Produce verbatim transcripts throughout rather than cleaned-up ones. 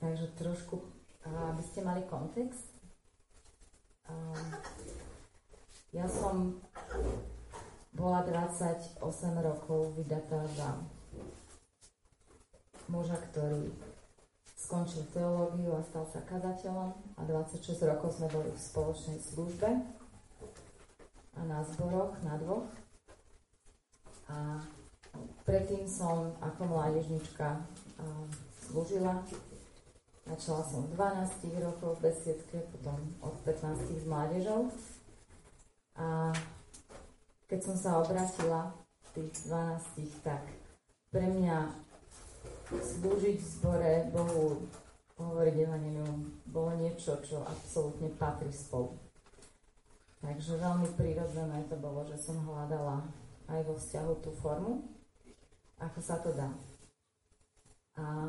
takže trošku, aby ste mali kontext. Ja som bola dvadsaťosem rokov vydatá za muža, ktorý skončil teológiu a stal sa kazateľom, a dvadsaťšesť rokov sme boli v spoločnej službe a na zboroch, na dvoch. A predtým som ako mládežnička slúžila. Začala som v dvanástich rokoch v besiedke, potom od pätnástich s mládežou. A keď som sa obratila v tých dvanástich, tak pre mňa slúžiť v zbore Bohu, hovoriť evanjelium, bolo niečo, čo absolútne patrí spolu. Takže veľmi prirodzené to bolo, že som hľadala aj vo vzťahu tú formu, ako sa to dá. A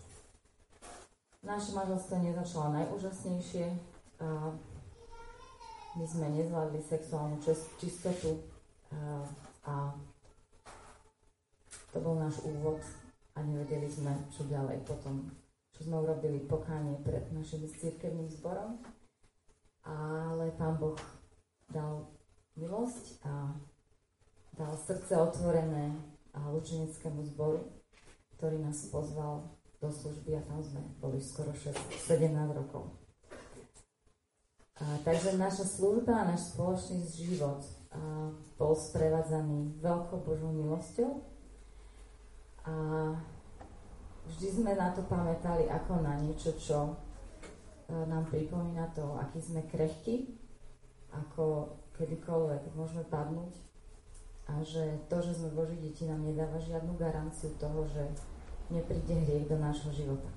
naše manželstvo nezačalo najúžasnejšie. A my sme nezvládli sexuálnu čistotu a, a to bol náš úvod a nevedeli sme, čo ďalej potom, čo sme urobili pokánie pred našim cirkevným zborom. Ale Pán Boh dal milosť a dal srdce otvorené a lučeneckému zboru, ktorý nás pozval do služby a tam sme boli skoro sedemnásť rokov. A, takže naša služba a náš spoločný život a, bol sprevádzaný veľkou Božou milosťou a vždy sme na to pamätali ako na niečo, čo a, nám pripomína to, aký sme krehkí, ako kedykoľvek môžeme padnúť a že to, že sme Boží deti, nám nedáva žiadnu garanciu toho, že nepríde hriech do nášho života.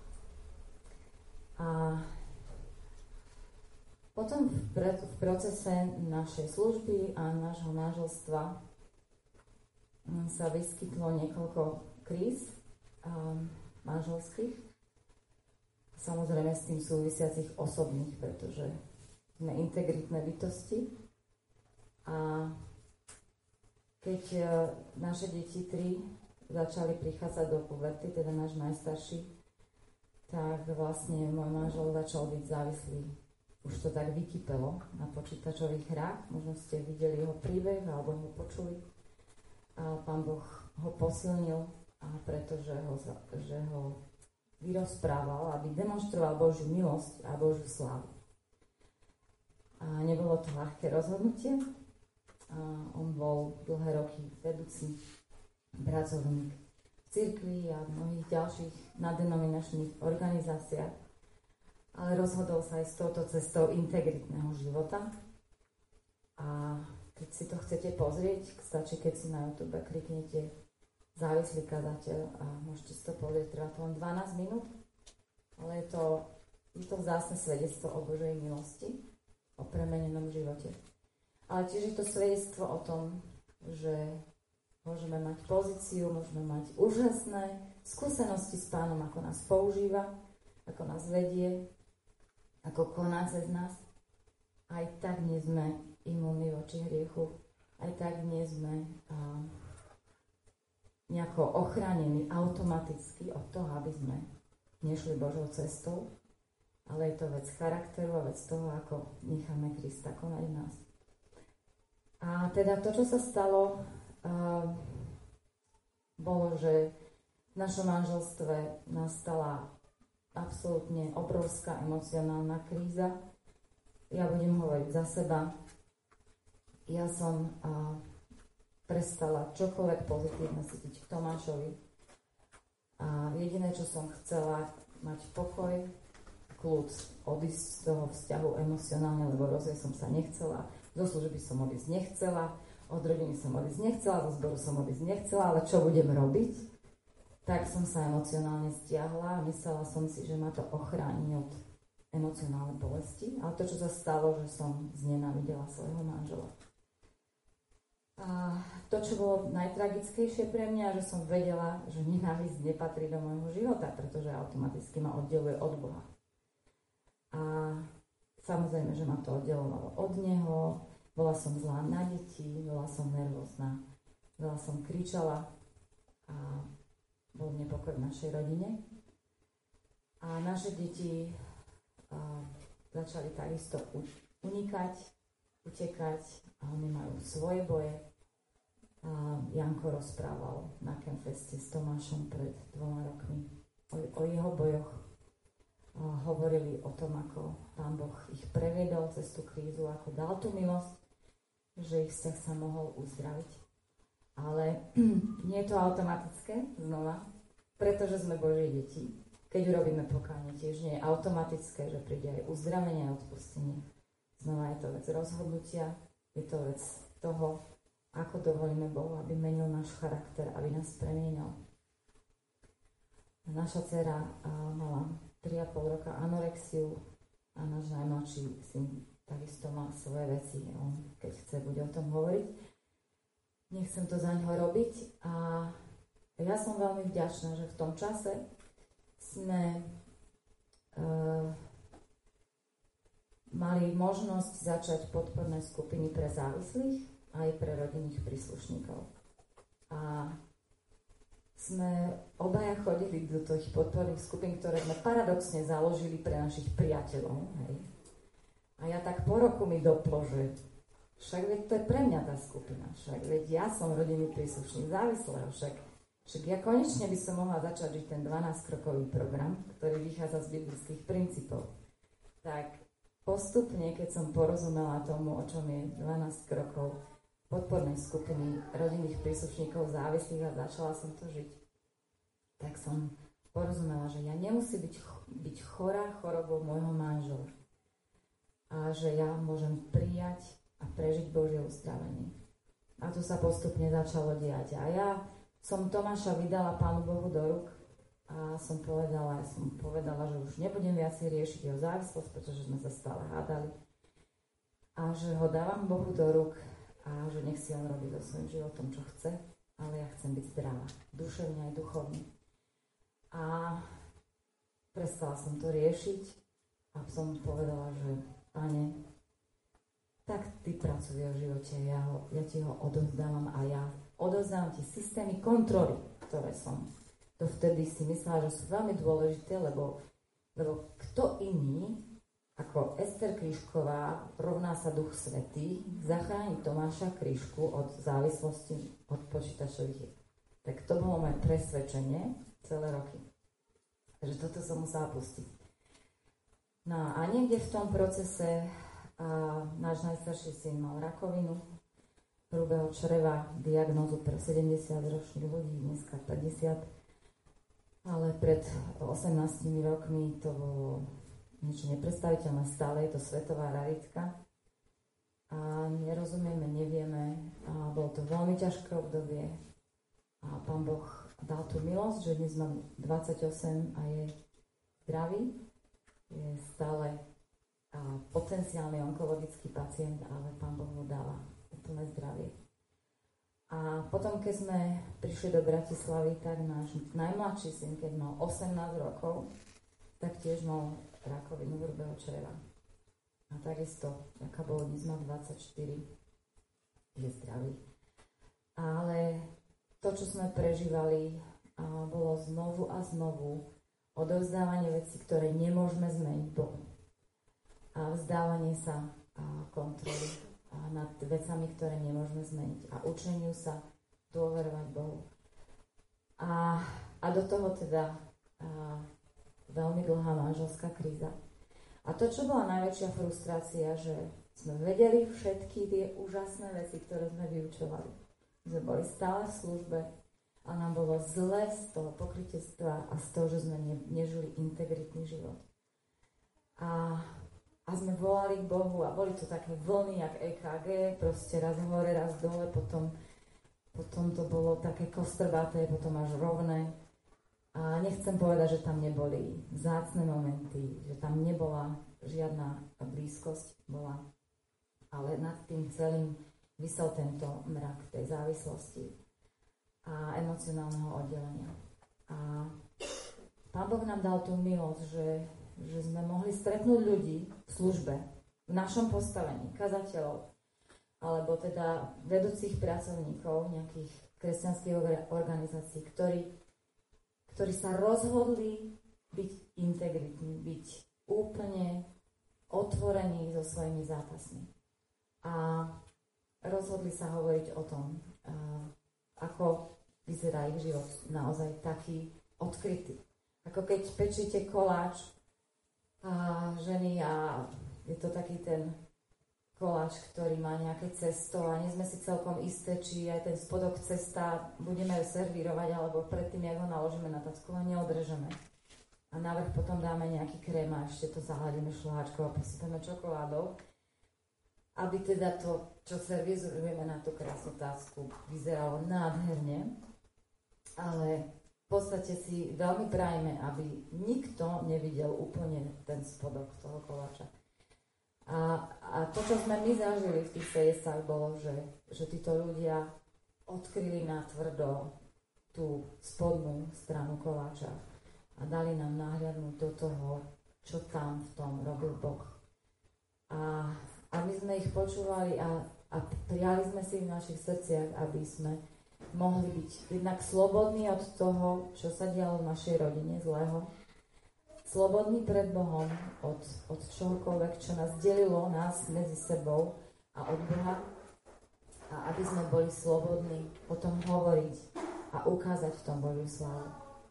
A potom v, pre, v procese našej služby a nášho manželstva sa vyskytlo niekoľko kríz um, manželských. Samozrejme s tým súvisiacich osobných, pretože sme integritné bytosti. A keď uh, naše deti tri začali prichádzať do puberty, teda náš najstarší, tak vlastne môj manžel začal byť závislý. Už to tak vykypelo na počítačových hrách. Možno ste videli jeho príbeh alebo ho počuli. A Pán Boh ho posilnil, a pretože ho, že ho vyrozprával, aby demonstroval Božiu milosť a Božiu slávu. A nebolo to ľahké rozhodnutie. A on bol dlhé roky vedúci pracovník v cirkvi a v mnohých ďalších naddenominačných organizáciách, ale rozhodol sa aj s touto cestou integritného života. A keď si to chcete pozrieť, stačí, keď si na YouTube kliknete závislý kazateľ a môžete si to pozrieť, trvá to len dvanásť minút, ale je to, je to vzácne svedectvo o Božej milosti, o premenenom živote. Ale tiež je to svedectvo o tom, že môžeme mať pozíciu, môžeme mať úžasné skúsenosti s Pánom, ako nás používa, ako nás vedie, ako koná cez nás. Aj tak nie sme imúnni voči hriechu, aj tak nie sme uh, nejako ochránení automaticky od toho, aby sme nešli Božou cestou, ale je to vec charakteru a vec toho, ako necháme Krista konať v nás. A teda to, čo sa stalo, Uh, bolo, že v našom manželstve nastala absolútne obrovská emocionálna kríza. Ja budem hovoriť za seba. Ja som uh, prestala čokoľvek pozitívne cítiť k Tomášovi. A jediné, čo som chcela, mať pokoj, kľud, odísť z toho vzťahu emocionálne, lebo rozvieť som sa nechcela, zo služby som odísť nechcela, od rodiny som odísť nechcela, zo zboru som odísť nechcela, ale čo budem robiť? Tak som sa emocionálne stiahla a myslela som si, že ma to ochráni od emocionálnej bolesti. Ale to, čo sa stalo, že som znenávidela svojho manžela. A to, čo bolo najtragickejšie pre mňa, že som vedela, že nenávisť nepatrí do môjho života, pretože automaticky ma oddeluje od Boha. A samozrejme, že ma to oddelovalo od Neho. Bola som zlá na deti, bola som nervózna, veľa som kričala a bol nepokoj v našej rodine. A A naše deti a, začali takisto unikať, utekať a oni majú svoje boje. A Janko rozprával na Campfeste s Tomášom pred dvoma rokmi o, o jeho bojoch. A hovorili o tom, ako Pán Boh ich previedol cez tú krízu, ako dal tú milosť, že ich vzťah sa mohol uzdraviť. Ale nie je to automatické, znova, pretože sme Božie deti. Keď urobíme pokánie, tiež nie je automatické, že príde aj uzdravenie a odpustenie. Znova je to vec rozhodnutia, je to vec toho, ako dovolíme Bohu, aby menil náš charakter, aby nás premienil. Naša dcera mala tri a pol roka anorexiu a náš najmladší syn takisto má svoje veci. On, keď chce, bude o tom hovoriť. Nechcem to za ňoho robiť a ja som veľmi vďačná, že v tom čase sme uh, mali možnosť začať podporné skupiny pre závislých aj pre rodinných príslušníkov. A sme obaja chodili do tých podporných skupín, ktoré sme paradoxne založili pre našich priateľov. Hej. A ja tak po roku mi doplo, že však veď to je pre mňa tá skupina, však veď ja som rodinný príslušník závislého, však, však ja konečne by som mohla začať žiť ten dvanásťkrokový program, ktorý vychádza z biblických princípov. Tak postupne, keď som porozumela tomu, o čom je dvanásť krokov podpornej skupiny rodinných príslušníkov závislých a začala som to žiť, tak som porozumela, že ja nemusím byť, byť chorá chorobou môjho manžela a že ja môžem prijať a prežiť Božie uzdravenie. A to sa postupne začalo diať. A ja som Tomáša vydala Pánu Bohu do rúk a som povedala, ja som povedala, že už nebudem viacej riešiť jeho závislosť, pretože sme sa stále hádali. A že ho dávam Bohu do rúk a že nech si on robí so svojím životom, čo chce, ale ja chcem byť zdravá, duševne aj duchovne. A prestala som to riešiť a som povedala, že Pane, tak ty pracuj v jeho živote, ja, ho, ja ti ho odovzdávam a ja odovzdávam ti systémy kontroly, ktoré som dovtedy si myslela, že sú veľmi dôležité, lebo, lebo kto iný ako Ester Kryšková rovná sa Duch Svätý zachráni Tomáša Kryšku od závislosti od počítačových hier. Tak to bolo moje presvedčenie celé roky. Takže toto som musela pustiť. No a niekde v tom procese a náš najstarší syn mal rakovinu hrubého čreva, diagnózu pre sedemdesiatročných ľudí, dneska päťdesiat. Ale pred osemnástimi rokmi to bolo niečo nepredstaviteľné, stále je to svetová raritka. A nerozumieme, nevieme. A bolo to veľmi ťažké obdobie. A Pán Boh dal tú milosť, že dnes mám dvadsaťosem a je zdravý. Je stále a potenciálny onkologický pacient, ale Pán Boh mu dáva úplné zdravie. A potom, keď sme prišli do Bratislavy, tak náš najmladší syn, keď mal osemnásť rokov, tak tiež mal rakovinu hrubého čreva. A takisto, aká bolo, dnes má dvadsaťštyri, je zdravý. Ale to, čo sme prežívali, bolo znovu a znovu odovzdávanie vecí, ktoré nemôžeme zmeniť Bohu. A vzdávanie sa a kontroly a nad vecami, ktoré nemôžeme zmeniť. A učeniu sa dôverovať Bohu. A, a do toho teda a, veľmi dlhá manželská kríza. A to, čo bola najväčšia frustrácia, že sme vedeli všetky tie úžasné veci, ktoré sme vyučovali. Sme boli stále v službe a nám bolo zle z toho pokrytectva a z toho, že sme ne, nežili integritný život. A A sme volali k Bohu a boli to také vlny, jak é ká gé, proste raz hore, raz dole, potom, potom to bolo také kostrbaté, potom až rovné. A nechcem povedať, že tam neboli vzácne momenty, že tam nebola žiadna blízkosť, bola. Ale nad tým celým visel tento mrak tej závislosti a emocionálneho oddelenia. A Pán Boh nám dal tú milosť, že že sme mohli stretnúť ľudí v službe, v našom postavení, kazateľov, alebo teda vedúcich pracovníkov nejakých kresťanských organizácií, ktorí, ktorí sa rozhodli byť im integritní, byť úplne otvorení so svojimi zápasmi. A rozhodli sa hovoriť o tom, ako vyzerá ich život naozaj taký odkrytý. Ako keď pečíte koláč a ženy a je to taký ten koláč, ktorý má nejaké cesto a nie sme si celkom isté, či aj ten spodok cesta budeme servírovať, alebo predtým, jak ho naložíme na tacku, ho neodrežeme. A navrch potom dáme nejaký krém a ešte to zahladíme šľahačkou a posypeme čokoládou, aby teda to, čo servírujeme na tú krásnu tacku, vyzeralo nádherne. Ale v podstate si veľmi prajme, aby nikto nevidel úplne ten spodok toho koláča. A, a to, čo sme my zažili v tých sejestách, bolo, že, že títo ľudia odkryli natvrdo tú spodnú stranu koláča a dali nám nahliadnúť do toho, čo tam v tom robil Boh. A, a my sme ich počúvali a, a prijali sme si v našich srdciach, aby sme mohli byť jednak slobodní od toho, čo sa dialo v našej rodine zlého, slobodní pred Bohom od, od čohokoľvek, čo nás delilo, nás medzi sebou a od Boha, a aby sme boli slobodní o tom hovoriť a ukázať v tom Božiu slávu.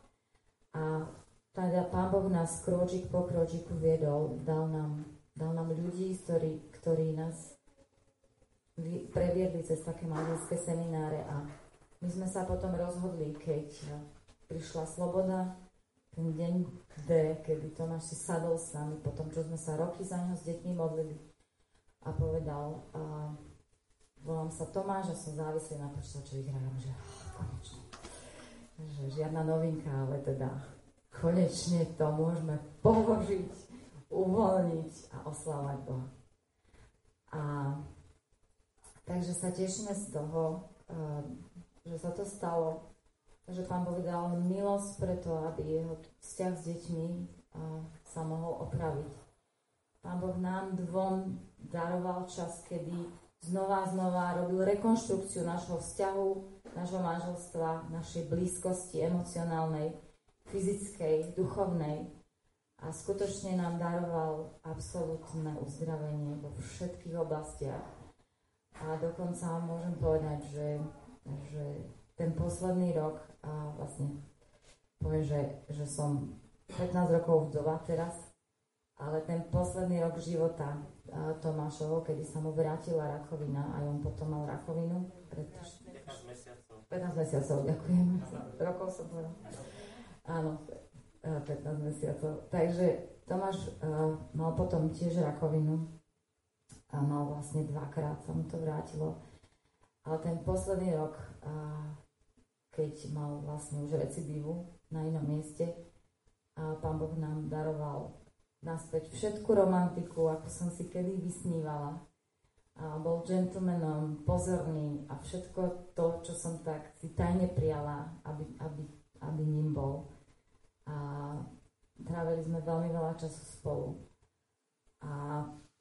A teda Pán Boh nás kročík po kročíku viedol, dal nám, dal nám ľudí, ktorí, ktorí nás previedli cez také manželské semináre a my sme sa potom rozhodli, keď prišla sloboda, ten deň D, kedy Tomáš si sadol s nami, potom čo sme sa roky za ňo s deťmi modlili a povedal, a volám sa Tomáš a som závislý na počítačových hrách, že oh, konečne, že žiadna novinka, ale teda konečne to môžeme položiť, uvoľniť a oslávať Boha. A takže sa tešíme z toho, že sa to stalo, že Pán Boh dal milosť preto, aby jeho vzťah s deťmi sa mohol opraviť. Pán Boh nám dvom daroval čas, kedy znova a znova robil rekonštrukciu nášho vzťahu, nášho manželstva, našej blízkosti emocionálnej, fyzickej, duchovnej. A skutočne nám daroval absolútne uzdravenie vo všetkých oblastiach. A dokonca môžem povedať, že že ten posledný rok, a vlastne poviem, že, že som pätnásť rokov vdova teraz, ale ten posledný rok života Tomášovo, kedy sa mu vrátila rakovina a on potom mal rakovinu, pretože pätnásť mesiacov. pätnásť mesiacov, ďakujem. Rokov som povedala. Áno, pätnásť mesiacov. Takže Tomáš uh, mal potom tiež rakovinu a mal vlastne dvakrát sa mu to vrátilo. Ale ten posledný rok, keď mal vlastne už recidívu na inom mieste, a Pán Boh nám daroval naspäť všetku romantiku, ako som si kedy vysnívala. A bol gentlemanom, pozorný a všetko to, čo som tak si tajne prijala, aby, aby, aby ním bol. A trávili sme veľmi veľa času spolu. A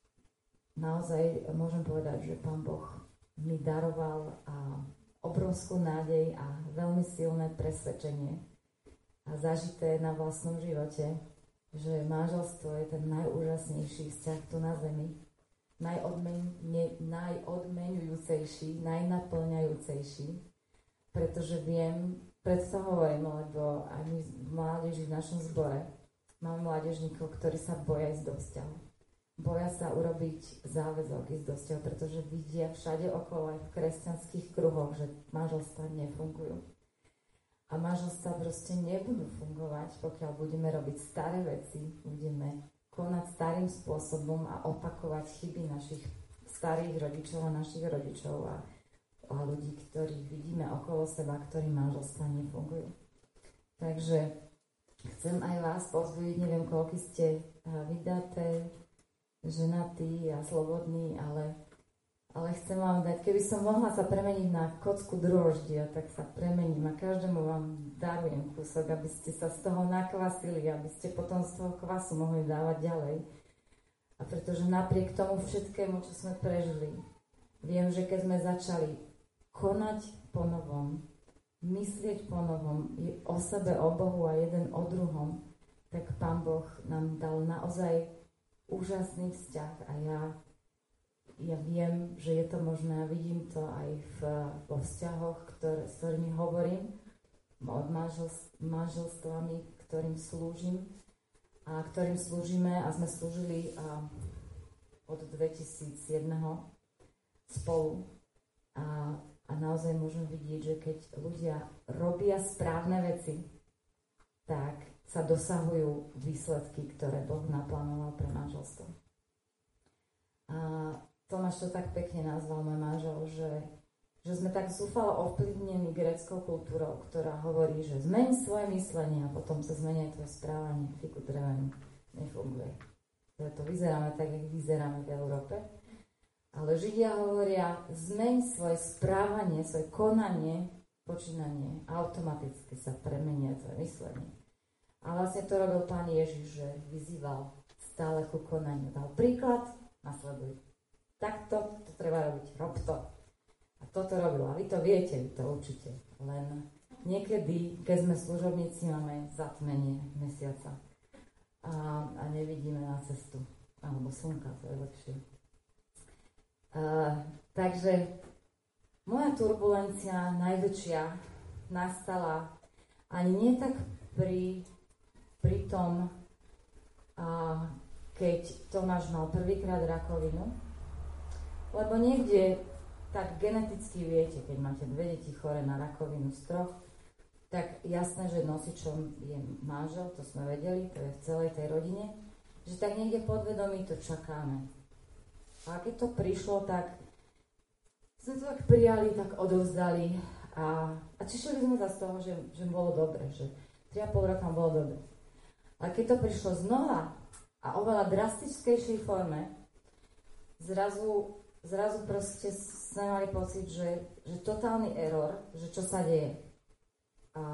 naozaj môžem povedať, že Pán Boh mi daroval a obrovskú nádej a veľmi silné presvedčenie a zažité na vlastnom živote, že manželstvo je ten najúžasnejší vzťah tu na zemi, najodmen, ne, najodmenujúcejší, najnaplňajúcejší, pretože viem, preto to hovorím, lebo aj my v mládeži v našom zbore máme mládežníkov, ktorí sa boja ísť do vzťahu. Boja sa urobiť záväzok ísť do vzťahu, pretože vidia všade okolo aj v kresťanských kruhoch, že manželstvá nefungujú. A manželstvá proste nebudú fungovať, pokiaľ budeme robiť staré veci, budeme konať starým spôsobom a opakovať chyby našich starých rodičov a našich rodičov a, a ľudí, ktorých vidíme okolo seba, ktorí manželstvá nefungujú. Takže chcem aj vás povzbudiť, neviem, koľko ste vydaté, ženatý a slobodný, ale, ale chcem vám dať, keby som mohla sa premeniť na kocku droždia, tak sa premením a každému vám darujem kúsok, aby ste sa z toho nakvasili, aby ste potom z toho kvasu mohli dávať ďalej. A pretože napriek tomu všetkému, čo sme prežili, viem, že keď sme začali konať po novom, myslieť po novom, o sebe, o Bohu a jeden o druhom, tak Pán Boh nám dal naozaj úžasný vzťah a ja, ja viem, že je to možné a vidím to aj v, vo vzťahoch, ktoré, s ktorými hovorím, od manželstv, manželstvami, ktorým slúžim a ktorým slúžime a sme slúžili a, od dvetisícjeden spolu a, a naozaj môžem vidieť, že keď ľudia robia správne veci, tak sa dosahujú výsledky, ktoré Boh naplánoval pre manželstvo. A Tomáš to tak pekne nazval môj manžel, že, že sme tak zúfalo ovplyvnení gréckou kultúrou, ktorá hovorí, že zmeni svoje myslenie a potom sa zmenia tvoje správanie. Fiku drevenú nefunguje. To vyzeráme tak, jak vyzeráme v Európe. Ale Židia hovoria, zmeň svoje správanie, svoje konanie, počínanie a automaticky sa premenia tvoje myslenie. A vlastne to robil Pán Ježiš, že vyzýval stále ku konaniu. Dal príklad, nasleduj. Takto to treba robiť, rob to. A toto robil. A vy to viete, vy to určite. Len niekedy, keď sme služobníci, máme zatmenie mesiaca. A, a nevidíme na cestu. Alebo slnka, to je lepšie. Uh, takže moja turbulencia najväčšia nastala ani nie tak pri pri tom, uh, keď Tomáš mal prvýkrát rakovinu, lebo niekde tak geneticky viete, keď máte dve deti chore na rakovinu z troch, tak jasné, že nosičom je manžel, to sme vedeli, to je v celej tej rodine, že tak niekde podvedomí to čakáme. A keď to prišlo, tak sme to tak prijali, tak odovzdali a, a tešili sme sa z toho, že, že bolo dobre, že tri a pol roka bolo dobre. A keď to prišlo znova a oveľa drastickejšej forme, zrazu, zrazu proste sme mali pocit, že, že totálny error, že čo sa deje. A,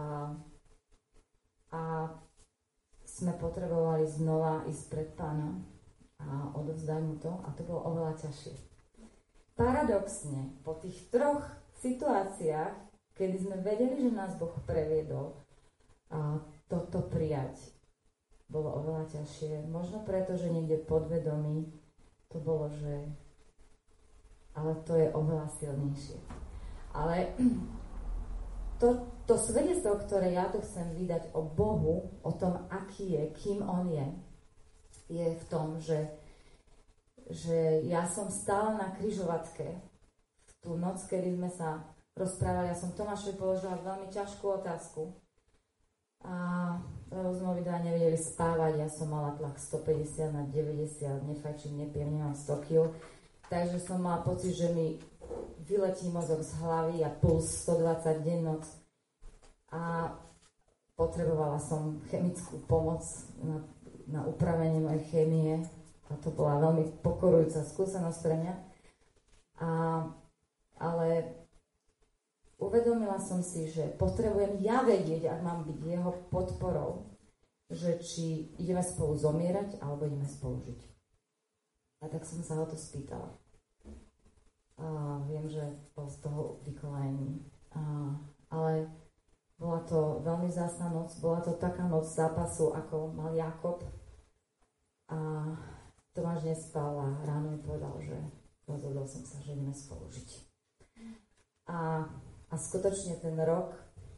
a sme potrebovali znova ísť pred Pána a odovzdať mu to a to bolo oveľa ťažšie. Paradoxne, po tých troch situáciách, kedy sme vedeli, že nás Boh previedol, a toto prijať bolo oveľa ťažšie. Možno preto, že niekde podvedomí to bolo, že ale to je oveľa silnejšie. Ale to, to svedectvo, ktoré ja tu chcem vydať o Bohu, o tom, aký je, kým On je, je v tom, že, že ja som stála na križovatke v tú noc, kedy sme sa rozprávali. Ja som Tomášovi položila veľmi ťažkú otázku. A sme obidva nevedeli spávať, ja som mala tlak stopäťdesiat na deväťdesiat, nefajčím, nepijem, nemám sto kíl, takže som mala pocit, že mi vyletí mozog z hlavy a puls stodvadsať deň noc a potrebovala som chemickú pomoc na, na upravenie mojej chémie a to bola veľmi pokorujúca skúsenosť pre mňa. A, ale uvedomila som si, že potrebujem ja vedieť, ak mám byť jeho podporou, že či ideme spolu zomierať, alebo ideme spolu žiť. A tak som sa ho to spýtala. A viem, že bol z toho vykolajený. A, ale bola to veľmi vzácna noc, bola to taká noc zápasu, ako mal Jakob. A Tomáš nespal a ráno mi povedal, že rozhodol som sa, že ideme spolu žiť. A A skutočne ten rok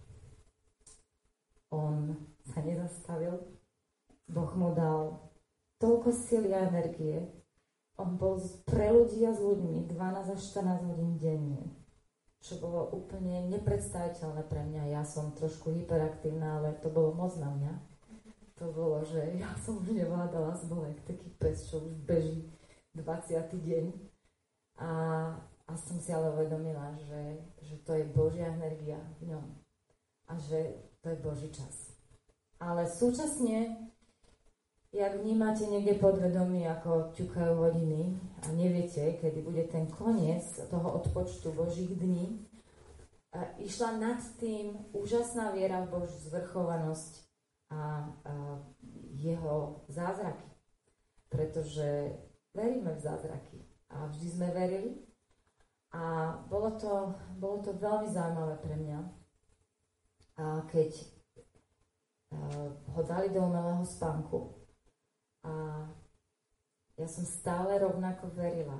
on sa nezastavil. Boh mu dal toľko sily a energie. On bol pre ľudí a s ľuďmi dvanásť až štrnásť hodín denne. Čo bolo úplne nepredstaviteľné pre mňa. Ja som trošku hyperaktívna, ale to bolo moc na mňa. To bolo, že ja som už nevládala zbolek, taký pes, čo už beží dvadsiaty deň. A A som si ale uvedomila, že, že to je Božia energia v ňom a že to je Boží čas. Ale súčasne, jak vnímate niekde podvedomí, ako ťukajú hodiny a neviete, kedy bude ten koniec toho odpočtu Božích dní, a išla nad tým úžasná viera v Božiu zvrchovanosť a, a jeho zázraky. Pretože veríme v zázraky a vždy sme verili. A bolo to, bolo to veľmi zaujímavé pre mňa, a keď ho dali do umelého spánku. A ja som stále rovnako verila,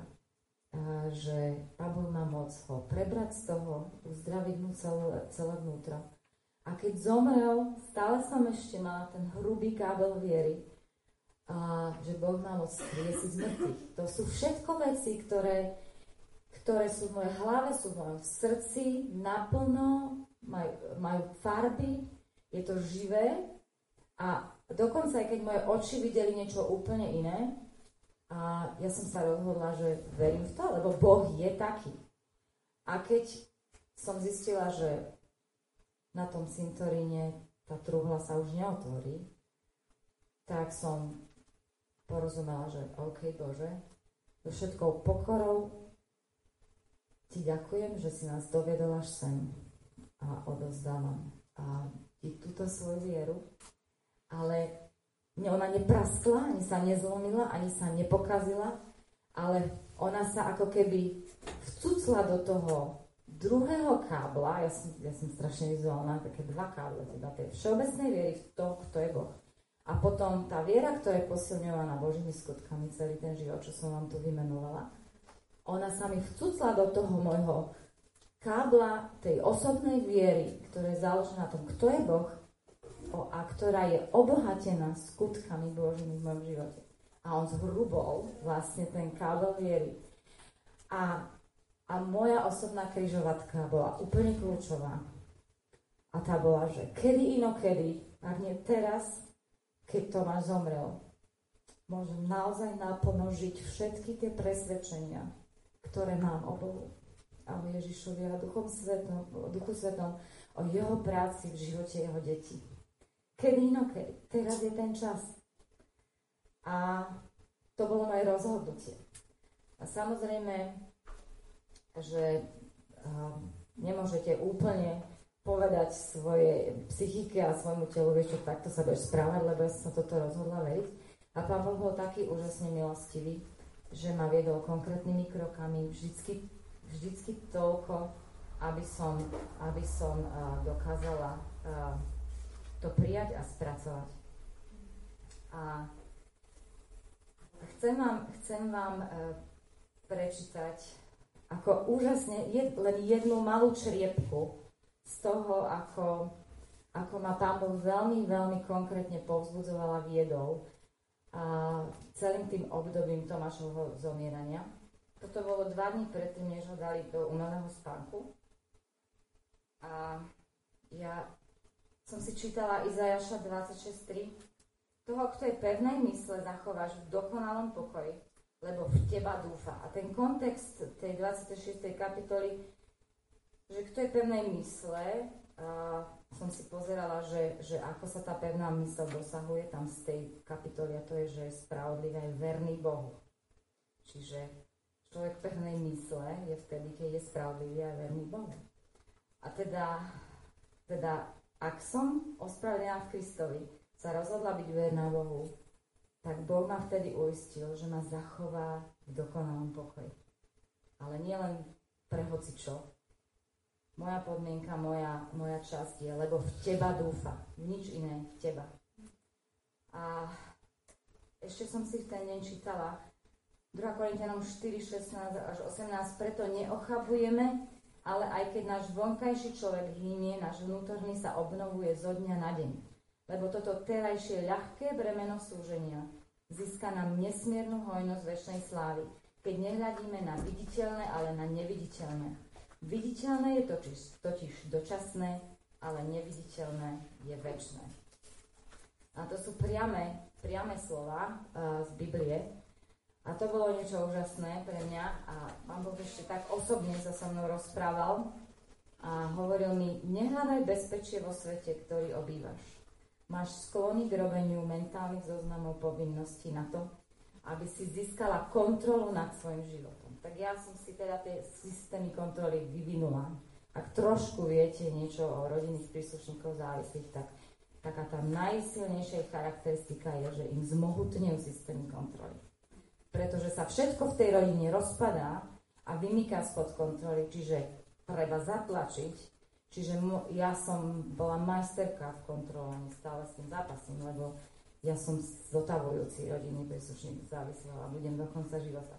že Pán Boh má moc ho prebrať z toho, uzdraviť mu celé, celé vnútro. A keď zomrel, stále som ešte mala ten hrubý kábel viery, a že Boh má moc skriesiť z mŕtvych. To sú všetko veci, ktoré, ktoré sú v mojej hlave, sú v mojom srdci, naplno, majú, majú farby, je to živé a dokonca aj keď moje oči videli niečo úplne iné, a ja som sa rozhodla, že verím v to, lebo Boh je taký. A keď som zistila, že na tom cintoríne tá truhla sa už neotvorí, tak som porozumela, že OK, Bože, so všetkou pokorou ti ďakujem, že si nás doviedol až sem a odovzdávam a ti túto svoju vieru, ale ona nepraskla, ani sa nezlomila, ani sa nepokazila, ale ona sa ako keby vcucla do toho druhého kábla, ja som, ja som strašne vizuálna, také dva káble, teda tej všeobecnej viery v to, kto je Boh. A potom tá viera, ktorá je posilňovaná Božími skutkami celý ten život, čo som vám tu vymenovala, ona sa mi vcucla do toho môjho kábla tej osobnej viery, ktorá je založená na tom, kto je Boh, a ktorá je obohatená skutkami Božími v mojom živote. A on zhrubol vlastne ten kábel viery. A, a moja osobná križovatka bola úplne kľúčová. A tá bola, že kedy inokedy, ak nie teraz, keď Tomáš zomrel, môžem naozaj naplno žiť všetky tie presvedčenia, ktoré mám o Bohu a o Ježišovi a Duchom Svetom, o Duchu Svetom, o jeho práci v živote jeho detí. Kedy inokedy. Teraz je ten čas. A to bolo moje rozhodnutie. A samozrejme, že uh, nemôžete úplne povedať svojej psychike a svojmu telu, vieš, čo takto sa budeš správať, lebo ja som toto rozhodla veriť. A Pán Boh bol taký úžasne milostivý, že ma viedol konkrétnymi krokami, vždycky, vždycky toľko, aby som, aby som uh, dokázala uh, to prijať a spracovať. A chcem vám, chcem vám e, prečítať ako úžasne jed, len jednu malú čriepku z toho, ako, ako ma Pán Boh veľmi, veľmi konkrétne povzbudzoval a viedol a celým tým obdobím Tomášovho zomierania. Toto bolo dva dní predtým, než ho dali do umelého spánku. A ja som si čítala Izaiáša dvadsaťšesť tri. Toho, kto je pevnej mysle, zachováš v dokonalom pokoji, lebo v teba dúfa. A ten kontext tej dvadsiatej šiestej kapitoly, že kto je pevnej mysle, a som si pozerala, že, že ako sa tá pevná mysl dosahuje tam z tej kapitoly, a to je, že je spravodlivý aj verný Bohu. Čiže človek pevnej mysle je vtedy, keď je spravodlivý aj verný Bohu. A teda, teda ak som ospravedlnená v Kristovi, sa rozhodla byť verná Bohu, tak Boh ma vtedy uistil, že ma zachová v dokonalom pokoji. Ale nie len pre hocičo. Moja podmienka, moja, moja časť je, lebo v teba dúfa. V nič iné, v teba. A ešte som si v ten deň čítala druhá Korinťanom štyri šestnásť až osemnásť. Preto neochabujeme, ale aj keď náš vonkajší človek hynie, náš vnútorný sa obnovuje zo dňa na deň. Lebo toto terajšie ľahké bremeno súženia získa nám nesmiernu hojnosť večnej slávy, keď nehľadíme na viditeľné, ale na neviditeľné. Viditeľné je totiž, totiž dočasné, ale neviditeľné je večné. A to sú priame, priame slova uh, z Biblie. A to bolo niečo úžasné pre mňa a Pán Boh ešte tak osobne sa so mnou rozprával a hovoril mi, nehľadaj bezpečie vo svete, ktorý obývaš. Máš sklony k robeniu mentálnych zoznamov povinností na to, aby si získala kontrolu nad svojim životom. Tak ja som si teda tie systémy kontroly vyvinula. Ak trošku viete niečo o rodinných príslušníkov závislých, tak taká tá najsilnejšia charakteristika je, že im zmohutňujú systémy kontroly. Pretože sa všetko v tej rodine rozpadá a vymýka spod kontroly, čiže treba zatlačiť, Čiže mo- ja som bola majsterka v kontrolovaní, stále s tým zápasím, lebo ja som zotavujúci rodinný príslušník, závislá a budem do konca života.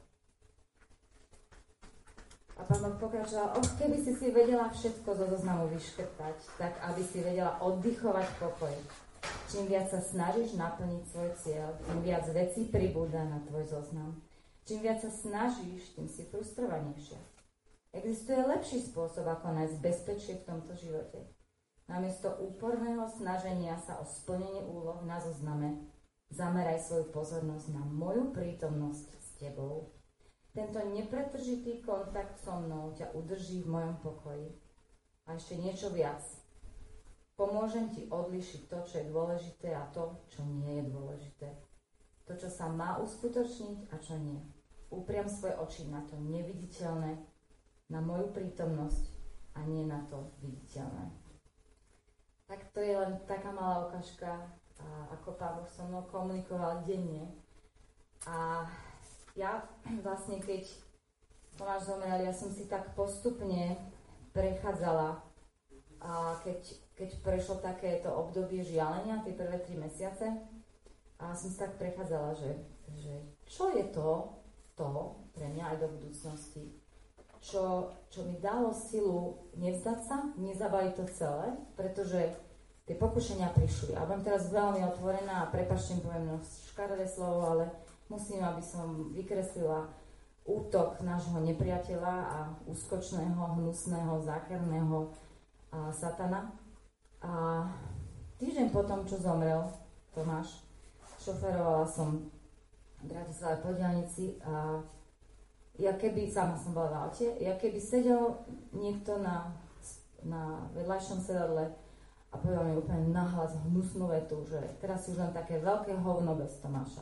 A pán Boh pokračoval, oh, keby si si vedela všetko zo zoznamu vyškrtať, tak aby si vedela oddychovať v pokoji. Čím viac sa snažíš naplniť svoj cieľ, tým viac vecí pribúda na tvoj zoznam. Čím viac sa snažíš, tým si frustrovanejšia. Existuje lepší spôsob, ako nájsť bezpečie v tomto živote. Namiesto úporného snaženia sa o splnenie úloh na zozname, zameraj svoju pozornosť na moju prítomnosť s tebou. Tento nepretržitý kontakt so mnou ťa udrží v mojom pokoji. A ešte niečo viac. Pomôžem ti odlišiť to, čo je dôležité a to, čo nie je dôležité. To, čo sa má uskutočniť a čo nie. Upriam svoje oči na to neviditeľné, na moju prítomnosť a nie na to viditeľné. Tak to je len taká malá ukážka, ako Pán Boh so mnou komunikoval denne. A ja vlastne, keď Tomáš zomrel, ja som si tak postupne prechádzala, a keď, keď prešlo takéto obdobie žialenia, tie prvé tri mesiace, a som si tak prechádzala, že, že čo je to, to pre mňa aj do budúcnosti, Čo, čo mi dalo silu nevzdať sa, nezabaliť to celé, pretože tie pokušenia prišli. A budem teraz veľmi otvorená a prepáčte, poviem no škaredé slovo, ale musím, aby som vykreslila útok nášho nepriateľa a úskočného, hnusného, zákerného a satana. A týždeň potom, čo zomrel Tomáš, šoferovala som v Bratislave po diaľnici a ja keby, sama som bola v aute, ja keby sedel niekto na, na vedľajšom sedadle a povedal mi úplne nahlas hnusnú vetu, že teraz si už len také veľké hovno bez Tomáša.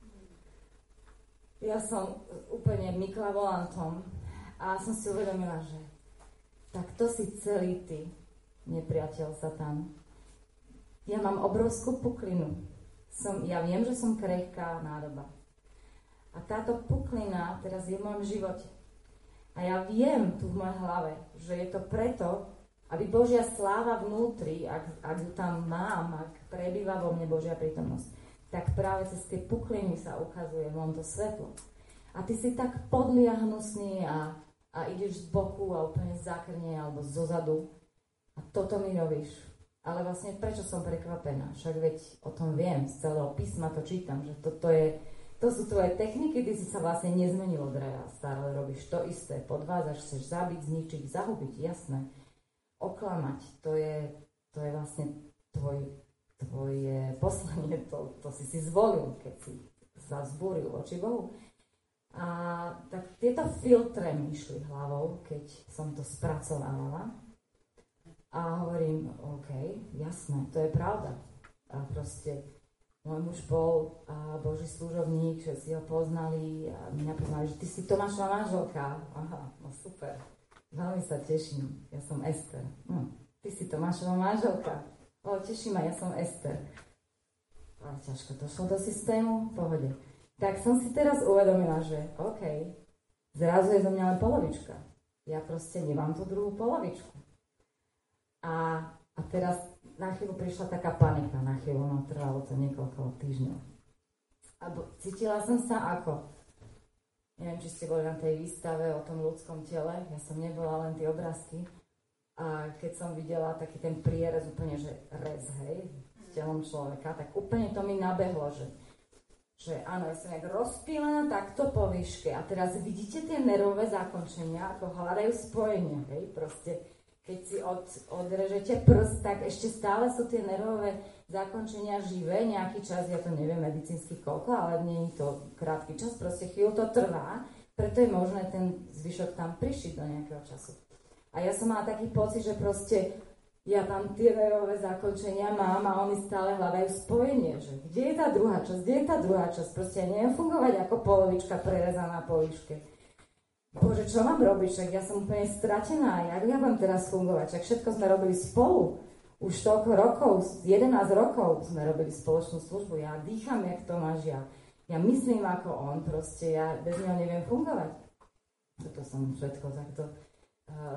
Ja som úplne mykla volantom a som si uvedomila, že tak to si celý ty, nepriateľ Satan. Ja mám obrovskú puklinu. Som, ja viem, že som krehká nádoba. A táto puklina teraz je v mojom živote. A ja viem tu v mojej hlave, že je to preto, aby Božia sláva vnútri, ak, ak ju tam mám, ak prebýva vo mne Božia prítomnosť, tak práve cez tie pukliny sa ukazuje von to svetlo. A ty si tak podlý a hnusný a, a ideš z boku a úplne zakrne alebo zozadu. A toto mi robíš. Ale vlastne prečo som prekvapená? Však veď o tom viem, z celého písma to čítam, že toto je To sú tvoje techniky, ty si sa vlastne nezmenil od raja. Stále robíš to isté. Podvádzaš, chceš zabiť, zničiť, zahubiť, jasné. Oklamať, to je, to je vlastne tvoj, tvoje poslanie. To, to si si zvolil, keď si sa vzbúril voči Bohu. A tak tieto filtre mi išli hlavou, keď som to spracovávala. A hovorím, OK, jasné, to je pravda. A proste môj muž bol a Boží služobník, že si ho poznali a mňa poznali, že ty si Tomášova manželka. Aha, no super. Veľmi sa teším. Ja som Ester. Hm, ty si Tomášova manželka. O, teší ma, ja som Ester. Ale ťažko to šlo do systému, v pohode. Tak som si teraz uvedomila, že OK, zrazu je zo mňa len polovička. Ja proste nemám tú druhú polovičku. A, a teraz na chvíľu prišla taká panika, na chvíľu, no trvalo to niekoľko týždňov. A bo, cítila som sa ako, neviem, či ste boli na tej výstave o tom ľudskom tele, ja som nebola, len tie obrázky. A keď som videla taký ten prierez, úplne, že rez, hej, s telom človeka, tak úplne to mi nabehlo, že, že áno, ja som jak rozpílená takto po výške. A teraz vidíte tie nervové zákončenia, ako hľadajú spojenie, hej, proste. Keď si od, odrežete prst, tak ešte stále sú tie nervové zákončenia živé, nejaký čas, ja to neviem medicínsky koľko, ale nie je to krátky čas, proste chvíľu to trvá, preto je možné ten zvyšok tam prišiť do nejakého času. A ja som mala taký pocit, že proste ja tam tie nervové zákončenia mám a oni stále hľadajú spojenie, že kde je tá druhá časť, kde je tá druhá časť, proste ja neviem fungovať ako polovička prerezaná po výške. Bože, čo mám robiť? Však ja som úplne stratená. Jak ja budem teraz fungovať? Však všetko sme robili spolu. Už toľko rokov, jedenásť rokov sme robili spoločnú službu. Ja dýcham, jak Tomáš, ja, ja myslím ako on. Proste ja bez neho neviem fungovať. Toto som všetko takto uh,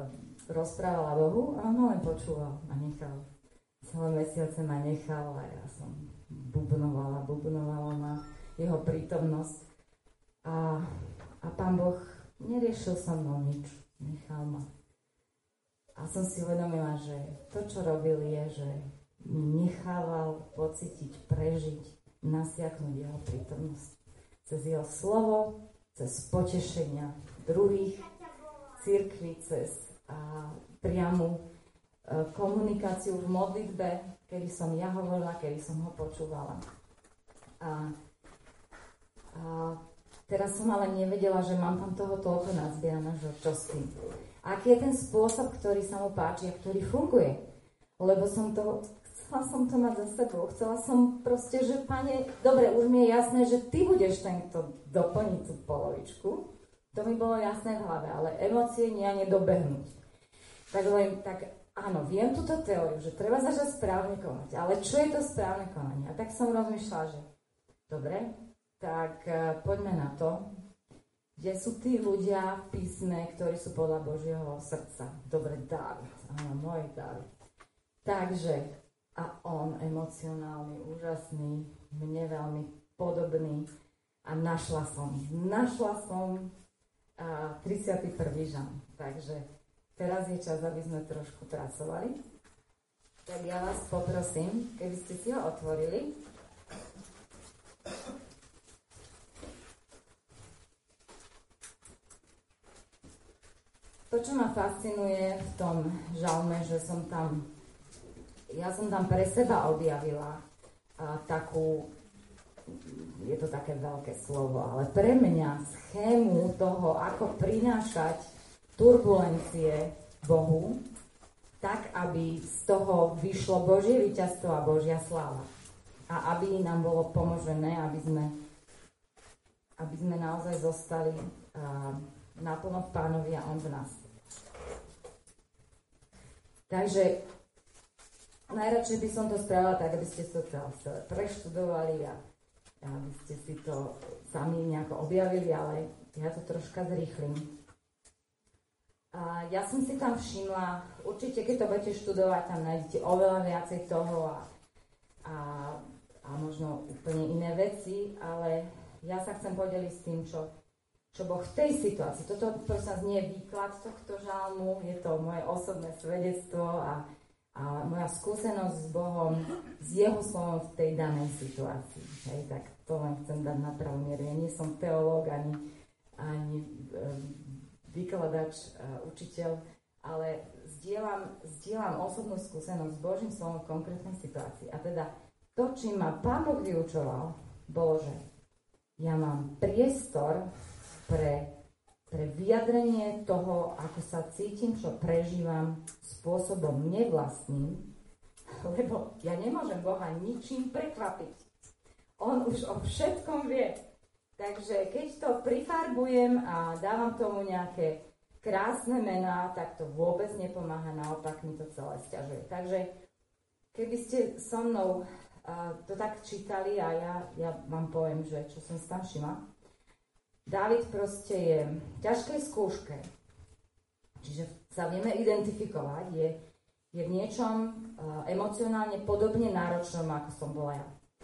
rozprávala Bohu a on len počúval a nechal. Celé mesiace ma nechal a ja som bubnovala, bubnovala na jeho prítomnosť. A, a Pán Boh neriešil so mnou nič, nechal ma. A som si uvedomila, že to, čo robil, je, že mi nechával pocítiť, prežiť, nasiaknúť jeho prítomnosť. Cez jeho slovo, cez potešenia druhých, cirkvi, cez a, priamu a, komunikáciu v modlitbe, kedy som ja hovorila, kedy som ho počúvala. A, a teraz som ale nevedela, že mám tam toho toľko nazbierané, že čo s tým. Aký je ten spôsob, ktorý sa mu páči a ktorý funguje. Lebo som to, chcela som to mať za sebou. Chcela som proste, že Pane, dobre, už mi je jasné, že ty budeš ten, kto doplní tú polovičku. To mi bolo jasné v hlave, ale emócie nie ani dobehnúť. Tak len, tak áno, viem túto teóriu, že treba začať správne konať. Ale čo je to správne konanie? A tak som rozmýšľala, že dobre, tak uh, poďme na to, kde sú tí ľudia v písme, ktorí sú podľa Božieho srdca. Dobre, Dávid, áno, môj Dávid. Takže, a on emocionálny, úžasný, mne veľmi podobný a našla som, našla som uh, tridsiaty prvý žalm. Takže teraz je čas, aby sme trošku pracovali. Tak ja vás poprosím, keby ste si ho otvorili. To, čo ma fascinuje v tom žalme, že som tam, ja som tam pre seba objavila a, takú, je to také veľké slovo, ale pre mňa schému toho, ako prinášať turbulencie Bohu, tak, aby z toho vyšlo Božie víťazstvo a Božia sláva. A aby nám bolo pomožené, aby sme, aby sme naozaj zostali a, naplno v Pánovi a on v nás. Takže najradšej by som to spravila tak, aby ste to celé preštudovali a aby ste si to sami nejako objavili, ale ja to troška zrýchlim. A ja som si tam všimla, určite keď to budete študovať, tam nájdete oveľa viacej toho a, a, a možno úplne iné veci, ale ja sa chcem podeliť s tým, čo čo Boh v tej situácii, toto prosím vás nie je výklad tohto žalmu, je to moje osobné svedectvo a, a moja skúsenosť s Bohom, s jeho slovom v tej danej situácii. Hej, tak to len chcem dať na pravú mieru. Ja nie som teológ, ani, ani um, vykladač, uh, učiteľ, ale zdieľam, zdieľam osobnú skúsenosť s Božím slovom v konkrétnej situácii. A teda to, čím ma Pán Boh vyučoval, bolo, že ja mám priestor Pre, pre vyjadrenie toho, ako sa cítim, čo prežívam spôsobom nevlastným, lebo ja nemôžem Boha ničím prekvapiť. On už o všetkom vie. Takže keď to prifarbujem a dávam tomu nejaké krásne mená, tak to vôbec nepomáha, naopak mi to celé sťažuje. Takže keby ste so mnou uh, to tak čítali a ja, ja vám poviem, že čo som si tam všimla. Dávid proste je v ťažkej skúške, čiže sa vieme identifikovať, je, je v niečom uh, emocionálne podobne náročnom, ako som bola ja.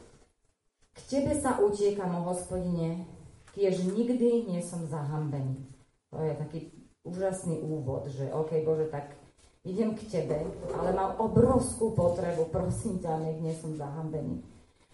K tebe sa utiekam, o Hospodine, kiež nikdy nie som zahambený. To je taký úžasný úvod, že OK, Bože, tak idem k tebe, ale mám obrovskú potrebu, prosím ťa, nech nie som zahambený.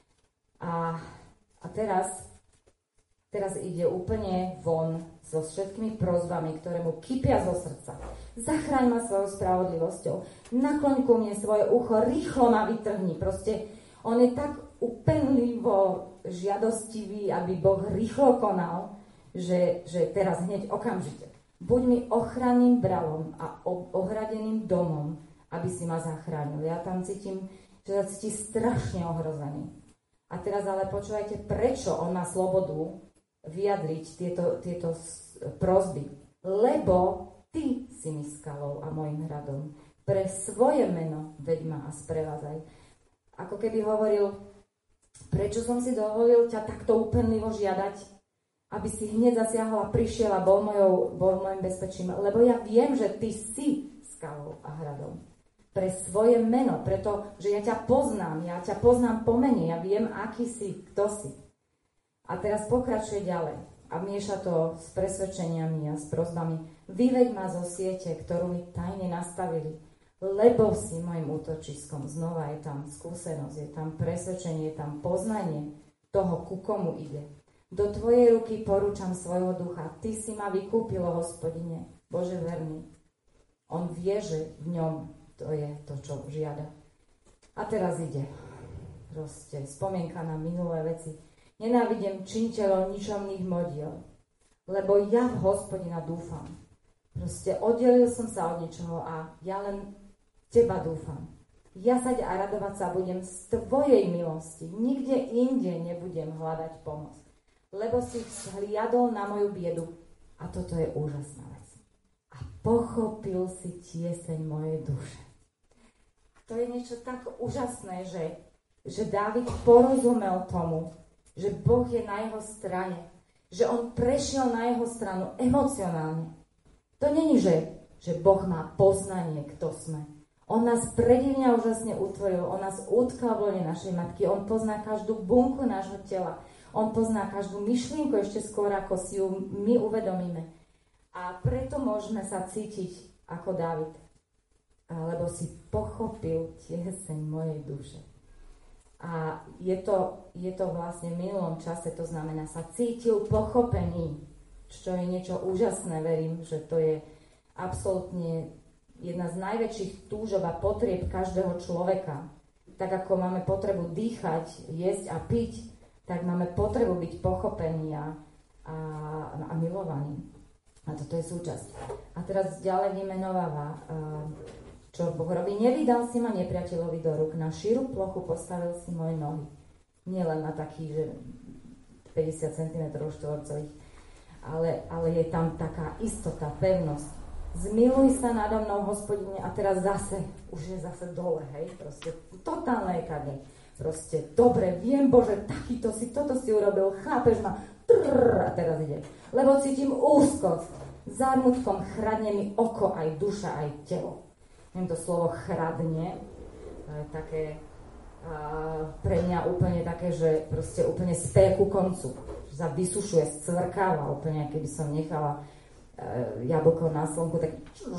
A, a teraz Teraz ide úplne von so všetkými prosbami, ktoré mu kypia zo srdca. Zachráň ma svojou spravodlivosťou. Nakloň ku mne svoje ucho, rýchlo ma vytrhni. Proste on je tak úpenlivo žiadostivý, aby Boh rýchlo konal, že, že teraz hneď okamžite. Buď mi ochranným bralom a ohradeným domom, aby si ma zachránil. Ja tam cítim, že sa cíti strašne ohrozený. A teraz ale počúvajte, prečo on má slobodu vyjadriť tieto, tieto prosby. Lebo ty si mi skalou a mojim hradom. Pre svoje meno veď ma a sprevázaj. Ako keby hovoril, prečo som si dovolil ťa takto úpenlivo žiadať, aby si hneď zasiahol a prišiel a bol, mojou, bol mojim bezpečím. Lebo ja viem, že ty si skalou a hradom. Pre svoje meno, pretože ja ťa poznám, ja ťa poznám po mene, ja viem, aký si, kto si. A teraz pokračuje ďalej a mieša to s presvedčeniami a s prosbami. Vyveď ma zo siete, ktorú mi tajne nastavili, lebo si mojim útočiskom. Znova je tam skúsenosť, je tam presvedčenie, je tam poznanie toho, ku komu ide. Do tvojej ruky porúčam svojho ducha. Ty si ma vykúpil, Hospodine, Bože verný. On vie, že v ňom to je to, čo žiada. A teraz ide. Proste spomienka na minulé veci. Nenávidím činiteľov ničomných modiel, lebo ja v Hospodina dúfam. Proste oddelil som sa od ničoho a ja len teba dúfam. Jasať a radovať sa budem z tvojej milosti. Nikde inde nebudem hľadať pomoc. Lebo si vzhliadol na moju biedu. A toto je úžasná vec. A pochopil si tieseň mojej duše. To je niečo tak úžasné, že, že Dávid porozumel tomu, že Boh je na jeho strane. Že on prešiel na jeho stranu emocionálne. To není, že, že Boh má poznanie, kto sme. On nás predivne úžasne utvoril, on nás utkal v lone našej matky, on pozná každú bunku nášho tela, on pozná každú myšlienku ešte skôr, ako si ju my uvedomíme. A preto môžeme sa cítiť ako Dávid, lebo si pochopil tieseň mojej duše. A je to, je to vlastne v minulom čase, to znamená sa cítil pochopený, čo je niečo úžasné, verím, že to je absolútne jedna z najväčších túžob a potrieb každého človeka. Tak ako máme potrebu dýchať, jesť a piť, tak máme potrebu byť pochopení a, a, a milovaní. A toto je súčasť. A teraz ďalej vymenováva, čo Boh robí. Nevydal si ma nepriateľovi do rúk, na širú plochu postavil si moje nohy. Nie len na takých, že päťdesiat centimetrov štvorcových, ale, ale je tam taká istota, pevnosť. Zmiluj sa nado mnou, Hospodine, a teraz zase, už je zase dole, hej, proste totálne ekadne. Proste, dobre, viem, Bože, takýto si, toto si urobil, chápeš ma, trrr, a teraz ide. Lebo cítim úzkosť, zármutkom chradne mi oko, aj duša, aj telo. Viem to slovo chradne, to je také uh, pre mňa úplne také, že proste úplne speje ku koncu, že sa vysušuje, scvrkáva, úplne, keby som nechala jablko na slnku, tak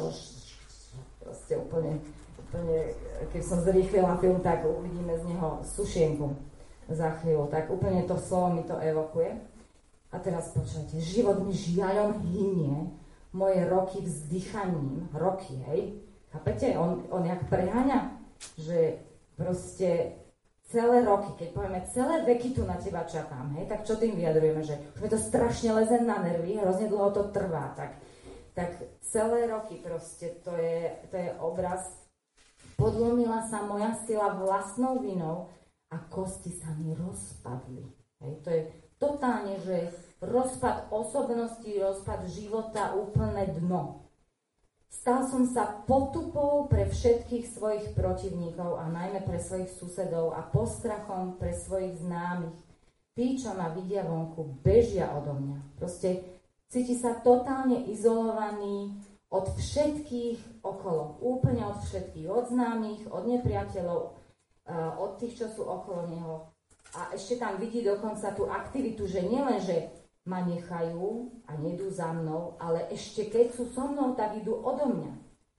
proste úplne, úplne, keď som zrýchlila film, tak uvidíme z neho sušienku za chvíľu, tak úplne to slovo mi to evokuje. A teraz počujete, život mi žiaľom hynie, moje roky vzdychaním, roky, hej, chápete, on, on jak preháňa, že proste celé roky, keď povieme, celé veky tu na teba čakám, hej, tak čo tým vyjadrujeme, že už mi to strašne leze na nervy, hrozne dlho to trvá, tak, tak celé roky proste, to je, to je obraz, podlomila sa moja sila vlastnou vinou a kosti sa mi rozpadli, hej, to je totálne, že rozpad osobnosti, rozpad života, úplné dno. Stal som sa potupou pre všetkých svojich protivníkov a najmä pre svojich susedov a postrachom pre svojich známych. Tí, čo ma vidia vonku, bežia odo mňa. Proste cíti sa totálne izolovaný od všetkých okolo. Úplne od všetkých. Od známych, od nepriateľov, od tých, čo sú okolo neho. A ešte tam vidí dokonca tú aktivitu, že nielen, že ma nechajú a nejdú za mnou, ale ešte keď sú so mnou, tak idú odo mňa.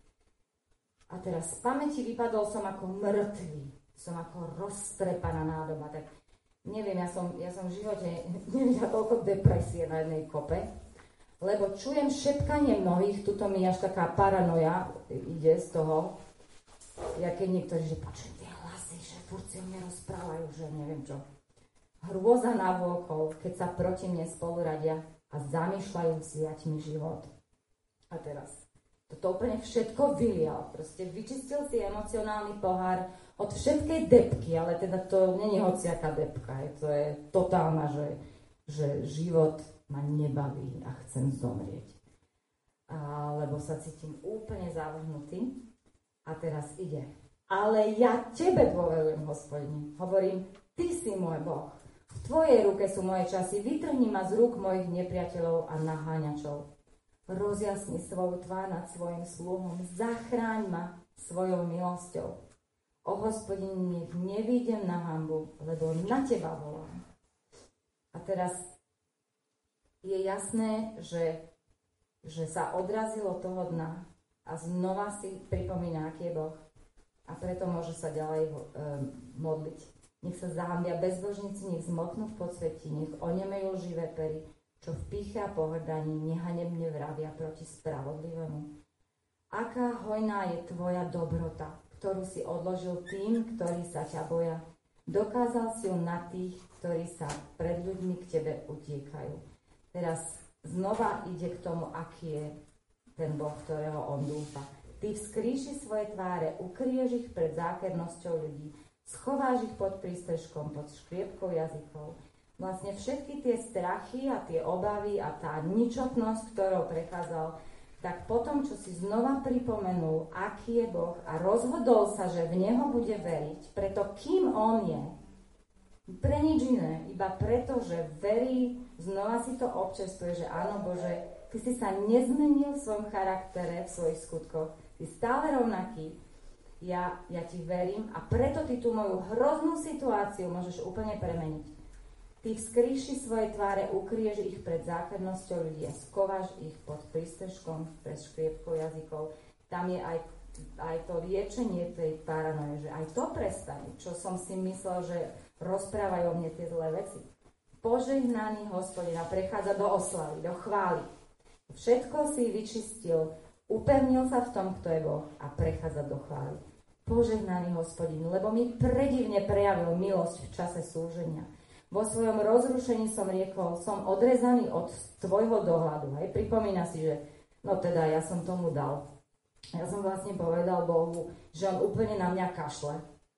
A teraz z pamäti vypadol som ako mŕtvý, som ako roztrepaná nádoba. Tak neviem, ja som, ja som v živote nevidela toľko depresie na jednej kope, lebo čujem šepkanie mnohých, tuto mi až taká paranoja ide z toho, ja keď niektorí, že počujem tie hlasy, že furt si o mne rozprávajú, že neviem čo. Hrôza navôkol, keď sa proti mne spoluradia a zamýšľajú vziať mi život. A teraz, toto úplne všetko vylial, proste vyčistil si emocionálny pohár od všetkej depky, ale teda to nie je hociaká depka, je, to je totálna, že, že život ma nebaví a chcem zomrieť. A, lebo sa cítim úplne zavrhnutý a teraz ide. Ale ja tebe dôverujem, Hospodine, hovorím, ty si môj Boh. V tvojej ruke sú moje časy, vytrhni ma z rúk mojich nepriateľov a naháňačov. rozjasni svoju tvár nad svojim sluhom, zachráň ma svojou milosťou. O Hospodin, nech nevídem na hanbu, lebo na teba volám. A teraz je jasné, že, že sa odrazilo toho dna a znova si pripomína, aký je Boh. A preto môže sa ďalej um, modliť. Nech sa zahambia bezbožníci, nech zmoknú v podsvetí, nech onemejú živé pery, čo v pýche a pohrdaní nehanebne vravia proti spravodlivému. Aká hojná je tvoja dobrota, ktorú si odložil tým, ktorí sa ťa boja. Dokázal si ju na tých, ktorí sa pred ľuďmi k tebe utiekajú. Teraz znova ide k tomu, aký je ten Boh, ktorého on dúfa. Ty vzkríši svoje tváre, ukryješ ich pred zákernosťou ľudí, schováš ich pod prístrežkom, pod škriepkou jazykov. Vlastne všetky tie strachy a tie obavy a tá ničotnosť, ktorou prechádzal, tak potom, čo si znova pripomenul, aký je Boh a rozhodol sa, že v Neho bude veriť, preto kým on je, pre nič iné, iba preto, že verí, znova si to občerstvuje, že áno Bože, ty si sa nezmenil v svojom charaktere, v svojich skutkoch, ty stále rovnaký, ja, ja ti verím a preto ty tú moju hroznú situáciu môžeš úplne premeniť. Ty vzkríši svoje tváre, ukryješ ich pred zákernosťou ľudí a skováš ich pod prístrežkom, pred škriepkou jazykov. Tam je aj, aj to liečenie tej paranoje, že aj to prestane, čo som si myslel, že rozprávajú o mne tie zlé veci. Požehnaný Hospodina prechádza do oslavy, do chvály. Všetko si vyčistil, upevnil sa v tom, kto je Boh a prechádza do chvály. Požehnaný Hospodin, lebo mi predivne prejavil milosť v čase súženia. Vo svojom rozrušení som riekol, som odrezaný od tvojho dohľadu. Hej. Pripomína si, že no teda ja som tomu dal. Ja som vlastne povedal Bohu, že on úplne na mňa kašle.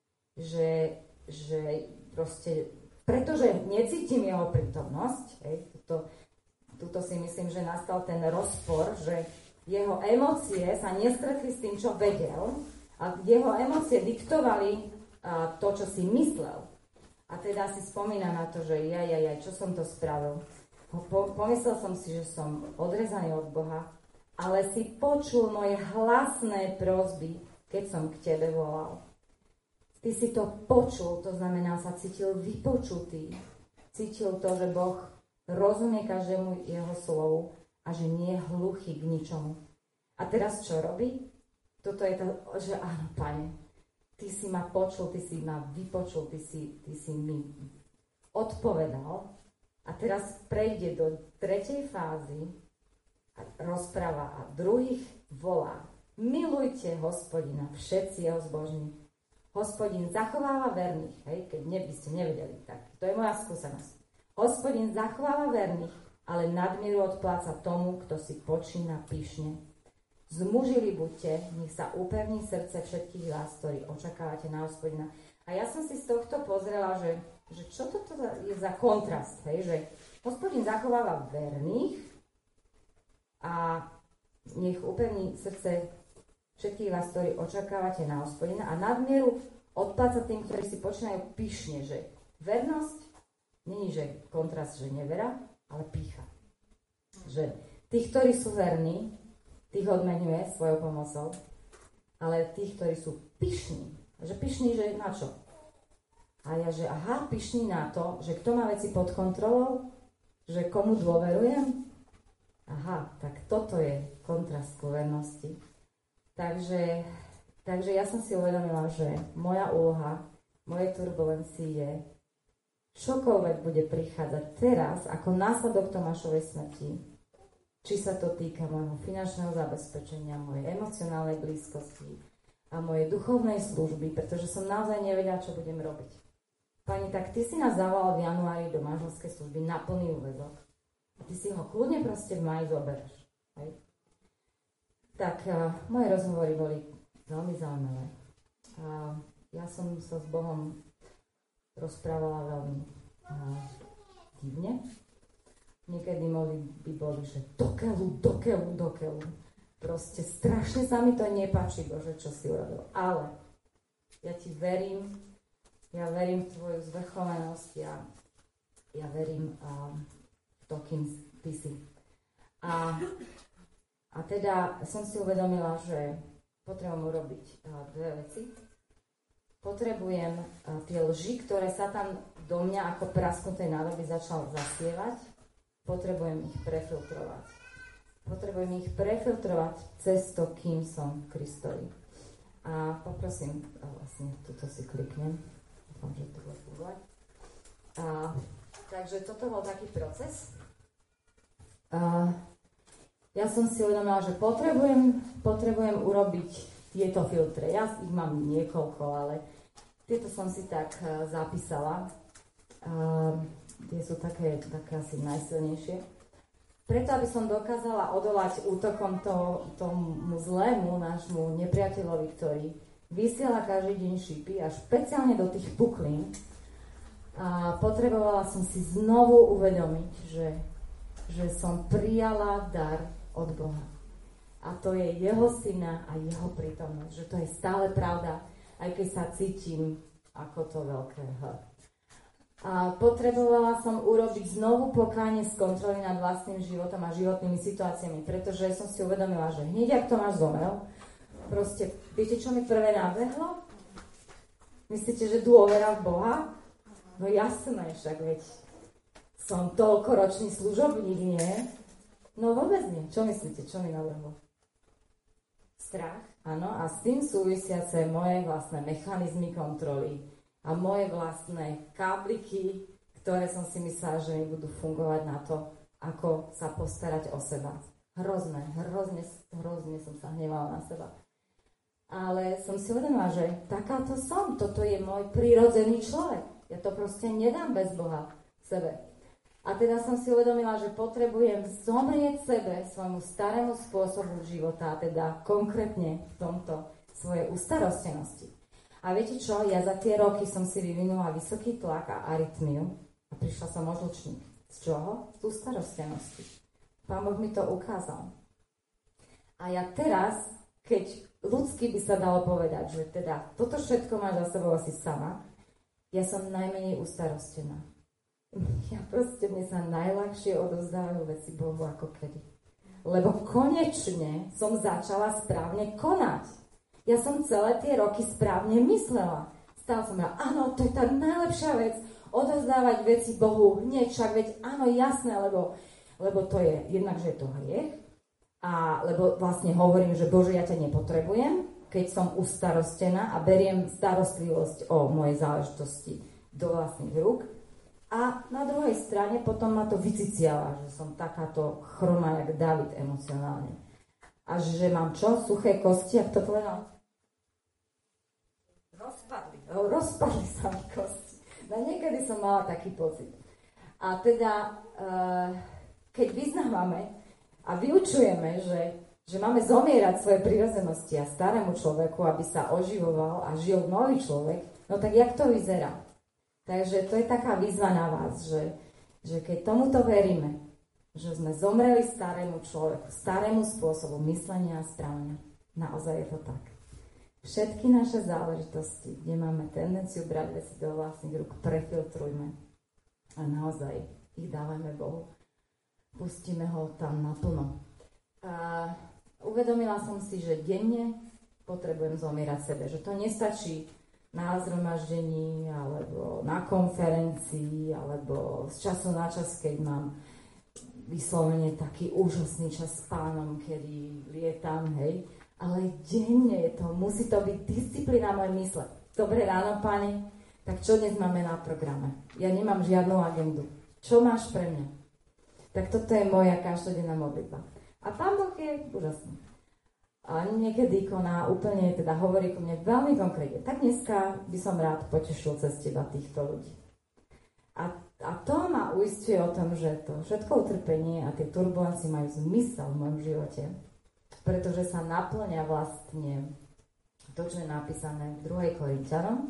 Že, že proste, pretože necítim jeho prítomnosť, hej, tuto, tuto si myslím, že nastal ten rozpor, že jeho emócie sa nestretli s tým, čo vedel, a jeho emócie diktovali a, to, čo si myslel. A teda si spomína na to, že ja, ja, ja, čo som to spravil. Po, pomyslel som si, že som odrezaný od Boha, ale si počul moje hlasné prosby, keď som k tebe volal. Ty si to počul, to znamená, sa cítil vypočutý. Cítil to, že Boh rozumie každému jeho slovu a že nie je hluchý k ničomu. A teraz čo robí? Toto je to, že áno, Pane, ty si ma počul, ty si ma vypočul, ty si, ty si mi odpovedal a teraz prejde do tretej fázy a rozpráva a druhých volá. Milujte Hospodina, všetci jeho zbožní. Hospodin zachováva verných, hej, keď ne, by ste nevedeli, tak to je moja skúsenosť. Hospodin zachováva verných, ale nadmieru odpláca tomu, kto si počína pyšne. Zmužili buďte, nech sa upevní srdce všetkých vás, ktorí očakávate na Hospodina. A ja som si z tohto pozrela, že, že čo toto je za kontrast, hej? Že Hospodin zachováva verných a nech upevní srdce všetkých vás, ktorí očakávate na Hospodina a nadmieru odpláca tým, ktorí si počínajú pyšne, že vernosť není, že kontrast, že nevera, ale pýcha. Že tých, ktorí sú verní, tých odmenuje svojou pomocou, ale tých, ktorí sú pyšní, že pyšní, že na čo? A ja, že aha, pyšní na to, že kto má veci pod kontrolou, že komu dôverujem? Aha, tak toto je kontrast ku vernosti. Takže, takže ja som si uvedomila, že moja úloha, moje turbulencie, čokoľvek bude prichádzať teraz, ako následok Tomášovej smrti, či sa to týka môjho finančného zabezpečenia, mojej emocionálnej blízkosti a mojej duchovnej služby, pretože som naozaj nevedela, čo budem robiť. Pani, tak ty si nás zavolal v januári do manželskej služby na plný úväzok. A ty si ho kľudne proste v máji zobereš. Hej? Tak uh, moje rozhovory boli veľmi zaujímavé. Uh, ja som sa s Bohom rozprávala veľmi uh, divne. Niekedy by boli, že dokeľu, dokeľu, dokeľu. Proste strašne sa mi to nepáči, Bože, čo si urobil. Ale ja ti verím, ja verím v tvoju zvrchovanosť, ja, ja verím um, v to, kým ty si. A A teda som si uvedomila, že potrebujem urobiť uh, dve veci. Potrebujem uh, tie lži, ktoré Satan do mňa ako prasknuté nádoby začal zasievať, potrebujem ich prefiltrovať. Potrebujem ich prefiltrovať cez to, kým som v Kristovi. A poprosím, uh, vlastne tuto si kliknem, dúfam, že to bude fungovať. Uh, takže toto bol taký proces. Uh, Ja som si uvedomila, že potrebujem, potrebujem urobiť tieto filtre. Ja ich mám niekoľko, ale tieto som si tak uh, zapísala. Uh, tie sú také, také asi najsilnejšie. Preto, aby som dokázala odolať útokom to, tomu zlému, nášmu nepriateľovi, ktorý vysiela každý deň šípy a špeciálne do tých puklín. A potrebovala som si znovu uvedomiť, že, že som prijala dar od Boha. A to je jeho syna a jeho prítomnosť. Že to je stále pravda, aj keď sa cítim ako to veľké H. A potrebovala som urobiť znovu pokánie z kontroly nad vlastným životom a životnými situáciami, pretože som si uvedomila, že hneď ak Tomáš zomrel, proste, viete, čo mi prvé nabehlo? Myslíte, že dôvera v Boha? No jasné, však veď som toľkoročný služobník, nie? No vôbec nie. Čo myslíte? Čo mi navrhlo? Strach. Áno. A s tým súvisiace moje vlastné mechanizmy kontroly a moje vlastné kábliky, ktoré som si myslela, že mi budú fungovať na to, ako sa postarať o seba. Hrozné, hrozne, hrozne som sa hnevala na seba. Ale som si uvedomila, že takáto som. Toto je môj prírodzený človek. Ja to proste nedám bez Boha sebe. A teda som si uvedomila, že potrebujem zomrieť sebe, svojmu starému spôsobu života, a teda konkrétne v tomto svojej ustarostenosti. A viete čo? Ja za tie roky som si vyvinula vysoký tlak a arytmiu a prišla som o žlčník. Z čoho? Z ustarostenosti. Pán Boh mi to ukázal. A ja teraz, keď ľudsky by sa dalo povedať, že teda toto všetko máš za sebou asi sama, ja som najmenej ustarostená. Ja proste, mne sa najľahšie odovzdávajú veci Bohu ako kedy. Lebo konečne som začala správne konať. Ja som celé tie roky správne myslela. Stále som ja, áno, to je tá najlepšia vec, odovzdávať veci Bohu hneď, však veď áno, jasné, lebo, lebo to je, jednak, že je to hriech, a lebo vlastne hovorím, že Bože, ja ťa nepotrebujem, keď som ustarostená a beriem starostlivosť o moje záležitosti do vlastných rúk. A na druhej strane potom ma to vyciciala, že som takáto chromá, jak David emocionálne. A že mám čo? Suché kosti, ak to povedal? Rozpadli. Rozpadli sa mi kosti. No niekedy som mala taký pocit. A teda, keď vyznávame a vyučujeme, že, že máme zomierať svoje prirodzenosti a starému človeku, aby sa oživoval a žil nový človek, no tak jak to vyzerá? Takže to je taká výzva na vás, že, že keď tomuto veríme, že sme zomreli starému človeku, starému spôsobu myslenia a správania, naozaj je to tak. Všetky naše záležitosti, kde máme tendenciu brať veci do vlastných rúk, prefiltrujme a naozaj ich dávajme Bohu. Pustíme ho tam naplno. A uvedomila som si, že denne potrebujem zomierať sebe, že to nestačí na zhromaždení, alebo na konferencii, alebo z času na čas, keď mám vyslovene taký úžasný čas s Pánom, kedy lietam, hej. Ale denne je to, musí to byť disciplína mojej mysle. Dobré ráno, Pane, tak čo dnes máme na programe? Ja nemám žiadnu agendu. Čo máš pre mňa? Tak toto je moja každodenná modlitba. A Pán Boh je úžasný. A niekedy koná úplne, teda hovorí ku mne veľmi konkrétne. Tak dneska by som rád potešil cez teba týchto ľudí. A, a to ma uisťuje o tom, že to všetko utrpenie a tie turbulencie majú zmysel v mojom živote. Pretože sa naplňa vlastne to, čo je napísané v druhej Korinťanom,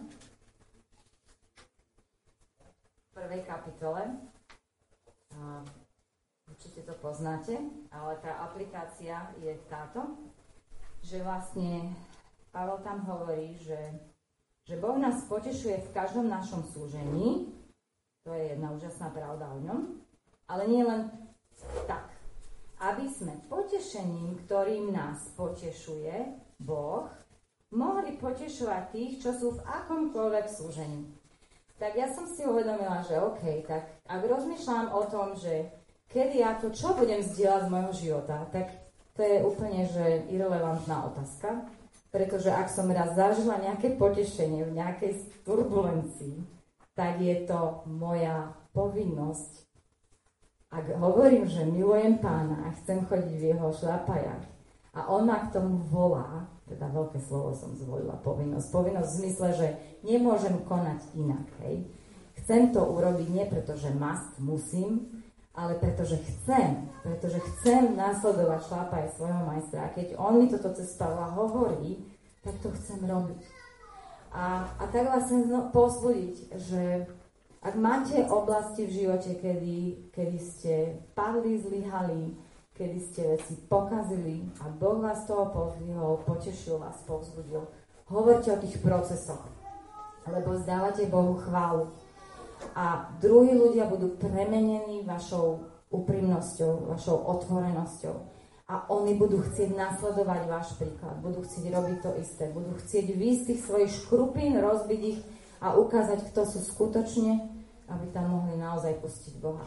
v prvej kapitole. A určite to poznáte, ale tá aplikácia je táto, že vlastne Pavel tam hovorí, že, že Boh nás potešuje v každom našom slúžení, to je jedna úžasná pravda o ňom, ale nie len tak. aby sme potešením, ktorým nás potešuje Boh, mohli potešovať tých, čo sú v akomkoľvek slúžení. Tak ja som si uvedomila, že OK, tak ak rozmýšľam o tom, že kedy ako, čo budem zdieľať z môjho života, tak to je úplne, že irelevantná otázka, pretože ak som raz zažila nejaké potešenie v nejakej turbulencii, tak je to moja povinnosť. Ak hovorím, že milujem Pána a chcem chodiť v jeho šľapajach a on ma k tomu volá, teda veľké slovo som zvolila, povinnosť. Povinnosť v zmysle, že nemôžem konať inak. Hej. Chcem to urobiť nie preto, že must, musím, ale pretože chcem. Pretože chcem nasledovať šľapaj svojho majstra. A keď on mi toto cez Pavla hovorí, tak to chcem robiť. A, a tak vás chcem povzbudiť, že ak máte oblasti v živote, kedy, kedy ste padli, zlyhali, kedy ste veci pokazili a Boh vás toho pozdvihol, potešil vás, povzbudil. Hovorte o tých procesoch, lebo zdávate Bohu chválu. A druhí ľudia budú premenení vašou úprimnosťou, vašou otvorenosťou. A oni budú chcieť nasledovať váš príklad, budú chcieť robiť to isté, budú chcieť výjsť z tých svojich škrupín, rozbiť ich a ukázať, kto sú skutočne, aby tam mohli naozaj pustiť Boha.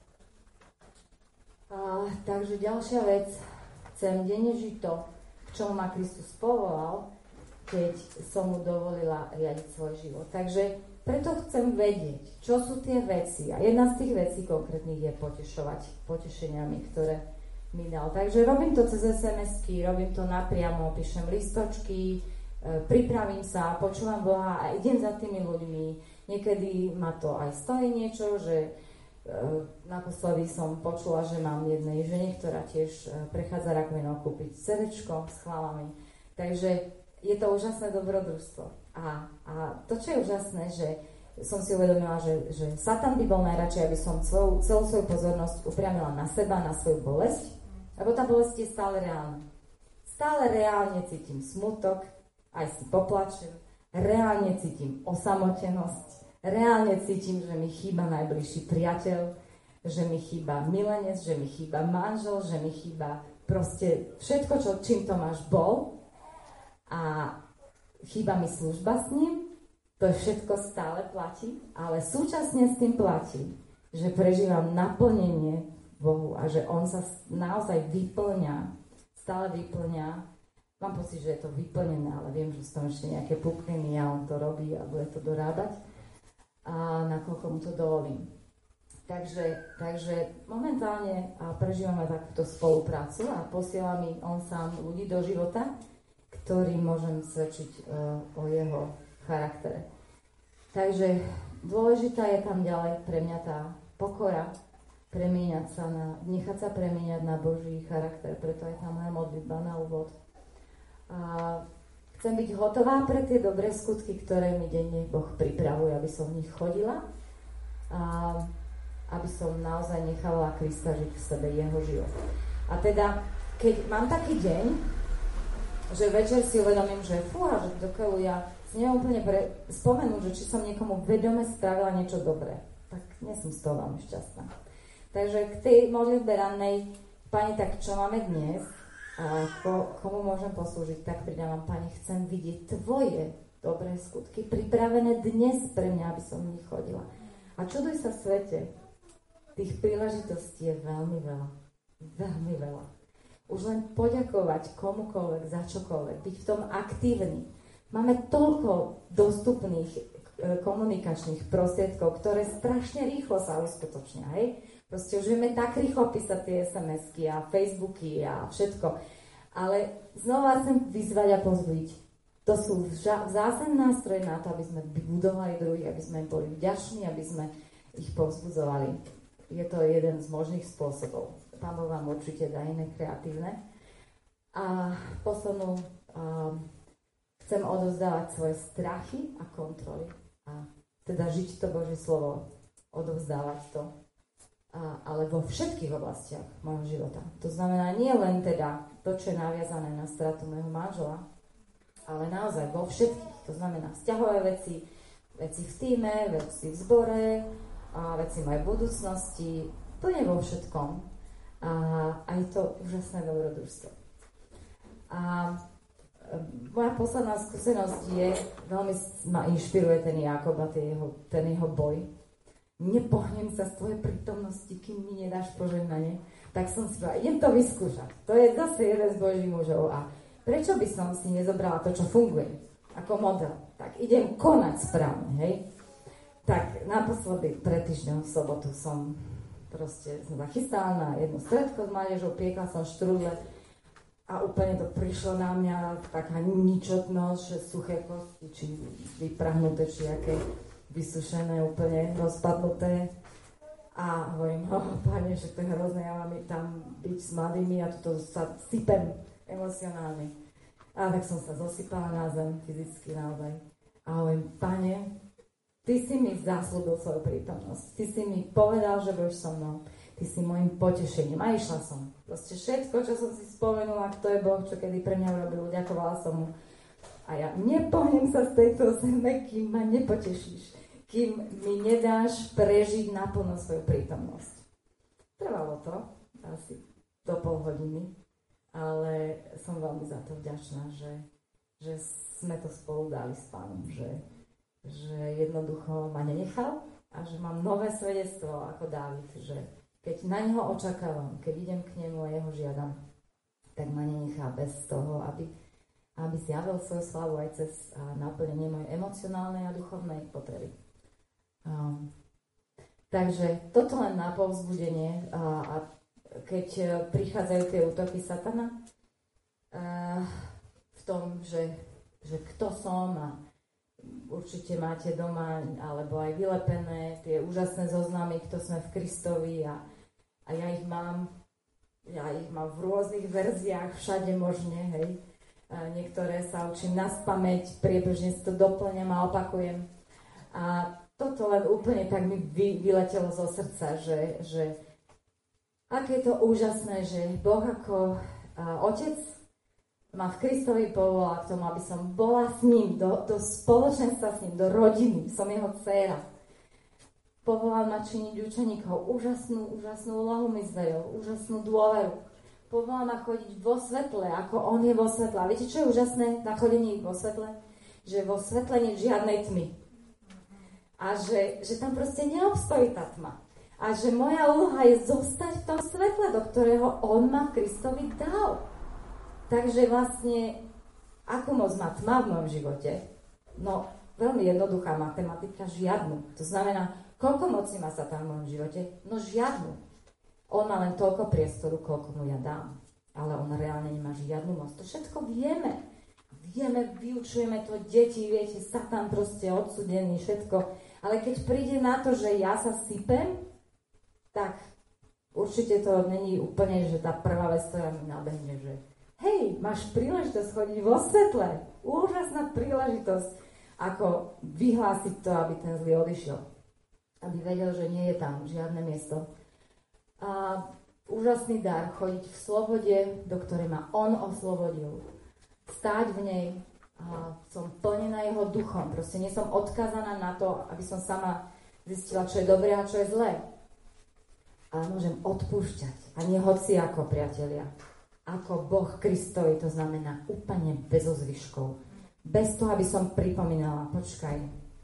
A, takže ďalšia vec, chcem denne žiť to, k čomu ma Kristus povolal, keď som mu dovolila riadiť svoj život. Takže preto chcem vedieť, čo sú tie veci. A jedna z tých vecí konkrétnych je potešovať potešeniami, ktoré mi dal. Takže robím to cez es em esky, robím to napriamo, píšem listočky, e, pripravím sa, počúvam Boha a idem za tými ľuďmi. Niekedy ma to aj stojí niečo, že naposledy som počula, že mám jednej žene, ktorá tiež prechádza rakovinou, kúpiť cédéčko s chválami. Takže je to úžasné dobrodružstvo. A, a to, čo je úžasné, že som si uvedomila, že, že Satan by bol najradšej, aby som svoju, celú svoju pozornosť upriamila na seba, na svoju bolesť, lebo tá bolesť je stále reálna. Stále reálne cítim smutok, aj si poplačem, reálne cítim osamotenosť, reálne cítim, že mi chýba najbližší priateľ, že mi chýba milenec, že mi chýba manžel, že mi chýba proste všetko, čo, čím to máš bol. A chýba mi služba s ním, to všetko stále platí, ale súčasne s tým platí, že prežívam naplnenie Bohu a že on sa naozaj vyplňa, stále vyplňa. Mám pocit, že je to vyplnené, ale viem, že sú tam ešte nejaké pukliny a on to robí a bude to dorábať. A nakoľko mu to dovolím. Takže, takže momentálne prežívame takúto spoluprácu a posiela mi on sám ľudí do života, ktorým môžem svedčiť uh, o jeho charaktere. Takže dôležitá je tam ďalej pre mňa tá pokora, premieňať sa na, nechať sa premieňať na Boží charakter, preto je tam moja modlitba na úvod. A chcem byť hotová pre tie dobré skutky, ktoré mi denne Boh pripravuje, aby som v nich chodila a aby som naozaj nechala Krista žiť v sebe, jeho život. A teda, keď mám taký deň, že večer si uvedomím, že fúha, že dokeľu ja si neviem úplne pre, spomenúť, že či som niekomu vedome spravila niečo dobré, tak nie som z toho veľmi šťastná. Takže k tej modlitbe rannej, Pani, tak čo máme dnes? A ko, komu môžem poslúžiť, tak pridávam, Pane, chcem vidieť Tvoje dobré skutky, pripravené dnes pre mňa, aby som v nich chodila. A čuduj sa v svete, tých príležitostí je veľmi veľa. Veľmi veľa. Už len poďakovať komukoľvek za čokoľvek, byť v tom aktívny. Máme toľko dostupných e, komunikačných prostriedkov, ktoré strašne rýchlo sa uskutočnia, hej? Proste už vieme tak rýchlo písať tie es em esky a Facebooky a všetko. Ale znova chcem vyzvať a pozbudiť. To sú vzásadné nástroje na to, aby sme budovali druhých, aby sme boli vďační, aby sme ich povzbudzovali. Je to jeden z možných spôsobov. Pán Boh vám určite dá iné kreatívne. A poslednú, um, chcem odovzdávať svoje strachy a kontroly. A teda žiť to Božie slovo, odovzdávať to. A, ale vo všetkých oblastiach môjho života. To znamená nie len teda to, čo je naviazané na stratu môjho manžela, ale naozaj vo všetkých. To znamená vzťahové veci, veci v tíme, veci v zbore, a veci mojej budúcnosti, plne vo všetkom. a aj to úžasné dobrodružstvo. A moja posledná skúsenosť je, veľmi ma inšpiruje ten Jákob a ten jeho, ten jeho boj. Nepohnem sa z tvojej prítomnosti, kým mi nedáš požehnanie. Tak som si povedala, idem to vyskúšať. To je zase jeden z Božích mužov. A prečo by som si nezobrala to, čo funguje, ako model? Tak idem konať správne, hej? Tak naposledy pred týždňom v sobotu som proste som zachystala na jedno stredko s mládežou, piekla som štrúdle a úplne to prišlo na mňa, taká ničotnosť, že suché kosti, či vyprahnuté, či aké vysušené, úplne rozpadnuté. A hovorím, oh, Pane, že to je hrozné, ja mám tam byť s mladými a toto sa sypem emocionálne. A tak som sa zosypala na zem, fyzicky naozaj. A hovorím, Pane, Ty si mi zaslúbil svoju prítomnosť. Ty si mi povedal, že budeš so mnou. Ty si môjim potešením. A išla som. Proste všetko, čo som si spomenula, kto je Boh, čo kedy pre mňa urobil, ďakovala som mu. A ja nepohnem sa z tejto zeme, kým ma nepotešíš. Kým mi nedáš prežiť naplno svoju prítomnosť. Trvalo to asi do pol hodiny, ale som veľmi za to vďačná, že, že sme to spolu dali s Pánom, že, že jednoducho ma nenechal a že mám nové svedectvo ako Dávid, že keď na neho očakávam, keď idem k nemu a jeho žiadam, tak ma nenechá bez toho, aby, aby zjavil svoju slavu aj cez naplnenie mojej emocionálnej a duchovnej potreby. Um, takže toto len na povzbudenie a, a keď prichádzajú tie útoky satana uh, v tom, že, že kto som a určite máte doma alebo aj vylepené tie úžasné zoznamy, kto sme v Kristovi a, a ja ich mám ja ich mám v rôznych verziách všade možne, hej. A niektoré sa učím naspamäť, priebežne si to doplňam a opakujem. A toto len úplne tak mi vy, vyletelo zo srdca, že, že aké je to úžasné, že Boh ako a, Otec ma v Kristovi povolal k tomu, aby som bola s ním, do, do spoločenstva s ním, do rodiny, som jeho dcéra. Povolal ma činiť učeníkov, úžasnú, úžasnú úlohu mi zveril, úžasnú dôveru. Povolal ma chodiť vo svetle, ako on je vo svetle. A viete, čo je úžasné na chodení vo svetle? Že vo svetle nie je žiadnej tmy. A že, že tam proste neobstojí tá tma. A že moja úloha je zostať v tom svetle, do ktorého on ma Kristovi dal. Takže vlastne, akú moc má tma v mojom živote? No, veľmi jednoduchá matematika, žiadnu. To znamená, koľko moci má Satan v mojom živote? No žiadnu. On má len toľko priestoru, koľko mu ja dám. Ale on reálne nemá žiadnu moc. To všetko vieme. Vieme, vyučujeme to deti, viete, Satan proste odsudený, všetko. Ale keď príde na to, že ja sa sypem, tak určite to není úplne, že tá prvá vec, ktorá mi nabehne, že hej, máš príležitosť chodiť vo svetle. Úžasná príležitosť, ako vyhlásiť to, aby ten zlý odišiel. Aby vedel, že nie je tam žiadne miesto. A úžasný dar chodiť v slobode, do ktorej ma on oslobodil. Stáť v nej, a som plnená jeho duchom. Proste nie som odkázaná na to, aby som sama zistila, čo je dobré a čo je zlé. Ale môžem odpúšťať. A nie hoci ako, priatelia. Ako Boh Kristovi, to znamená úplne bez ozvyškov. Bez toho, aby som pripomínala, počkaj.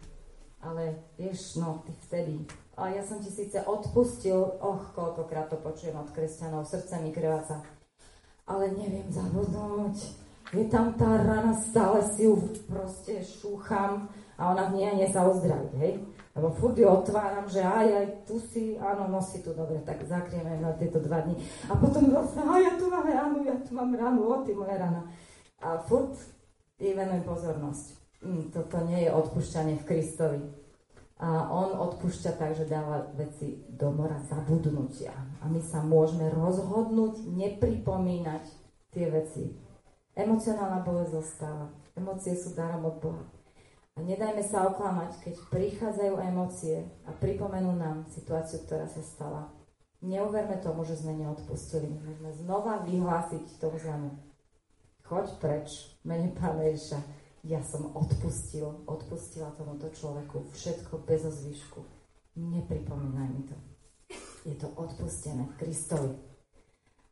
Ale vieš, no, ty vtedy. A ja som ti síce odpustil, och, koľkokrát to počujem od kresťanov, srdce mi krváca. Ale neviem zabudnúť. Je tam tá rana, stále si ju proste šúcham a ona v nej nie sa ozdraví, hej? Lebo furt ju otváram, že aj, aj tu si, áno, nosí tu, dobre, tak zakrieme na tieto dva dni. A potom zase, aj, ja tu mám ranu, ja tu mám ranu, o ty moja rana. A furt jej venujem pozornosť. Hm, toto nie je odpúšťanie v Kristovi. A on odpúšťa tak, že dáva veci do mora zabudnutia. A my sa môžeme rozhodnúť nepripomínať tie veci. Emocionálna bolesť zostáva. Emócie sú darom od Boha. A nedajme sa oklamať, keď prichádzajú emócie a pripomenú nám situáciu, ktorá sa stala. Neuverme tomu, že sme neodpustili. Môžeme znova vyhlásiť tomu zlému. Choď preč, mene Pána Ježiša. Ja som odpustil, odpustila tomuto človeku všetko bez ozvyšku. Nepripomínaj mi to. Je to odpustené v Kristovi.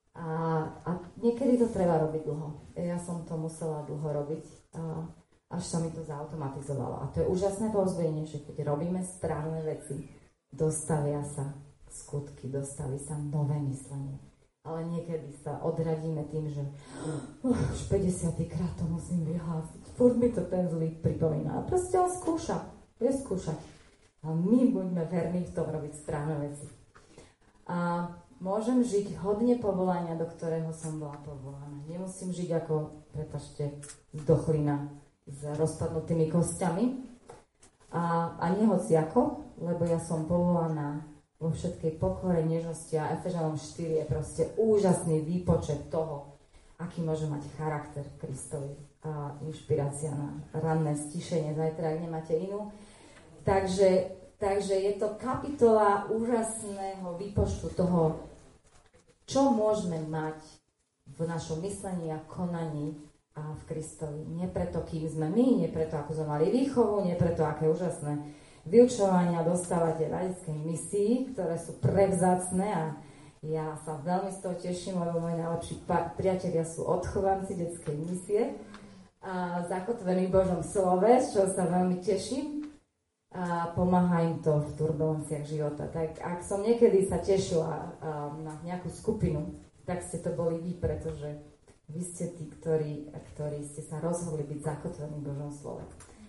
A, a niekedy to treba robiť dlho. Ja som to musela dlho robiť, a, až sa mi to zautomatizovalo. A to je úžasné povzbudenie, že keď robíme správne veci, dostavia sa skutky, dostaví sa nové myslenie. Ale niekedy sa odradíme tým, že uh, už päťdesiaty krát to musím vyhlásiť. Furt mi to ten zlý pripomína. A proste on skúša. Je skúšať. A my buďme verní v tom robiť správne veci. A môžem žiť hodne povolania, do ktorého som bola povolaná. Nemusím žiť ako, prepáčte, zdochlina s rozpadnutými kostiami. A, a nehociako, lebo ja som povolaná vo všetkej pokore, nežnosti a Efežanom štyri je proste úžasný výpočet toho, aký môže mať charakter Kristovi a inšpirácia na ranné stišenie zajtra, ak nemáte inú. Takže, takže je to kapitola úžasného výpočtu toho, čo môžeme mať v našom myslení a konaní a v Kristovi. Nie preto, kým sme my, nie preto, ako sme mali výchovu, nie preto, aké úžasné vyučovania dostávate v laickej misii, ktoré sú prevzácne a ja sa veľmi z toho teším, lebo moji najlepší priatelia sú odchovanci detskej misie a zakotvení v Božom slove, čo sa veľmi teším a pomáha im to v turbulenciách života. Tak ak som niekedy sa tešila na nejakú skupinu, tak ste to boli vy, pretože vy ste tí, ktorí, ktorí ste sa rozhodli byť zakotvení v Božom slove.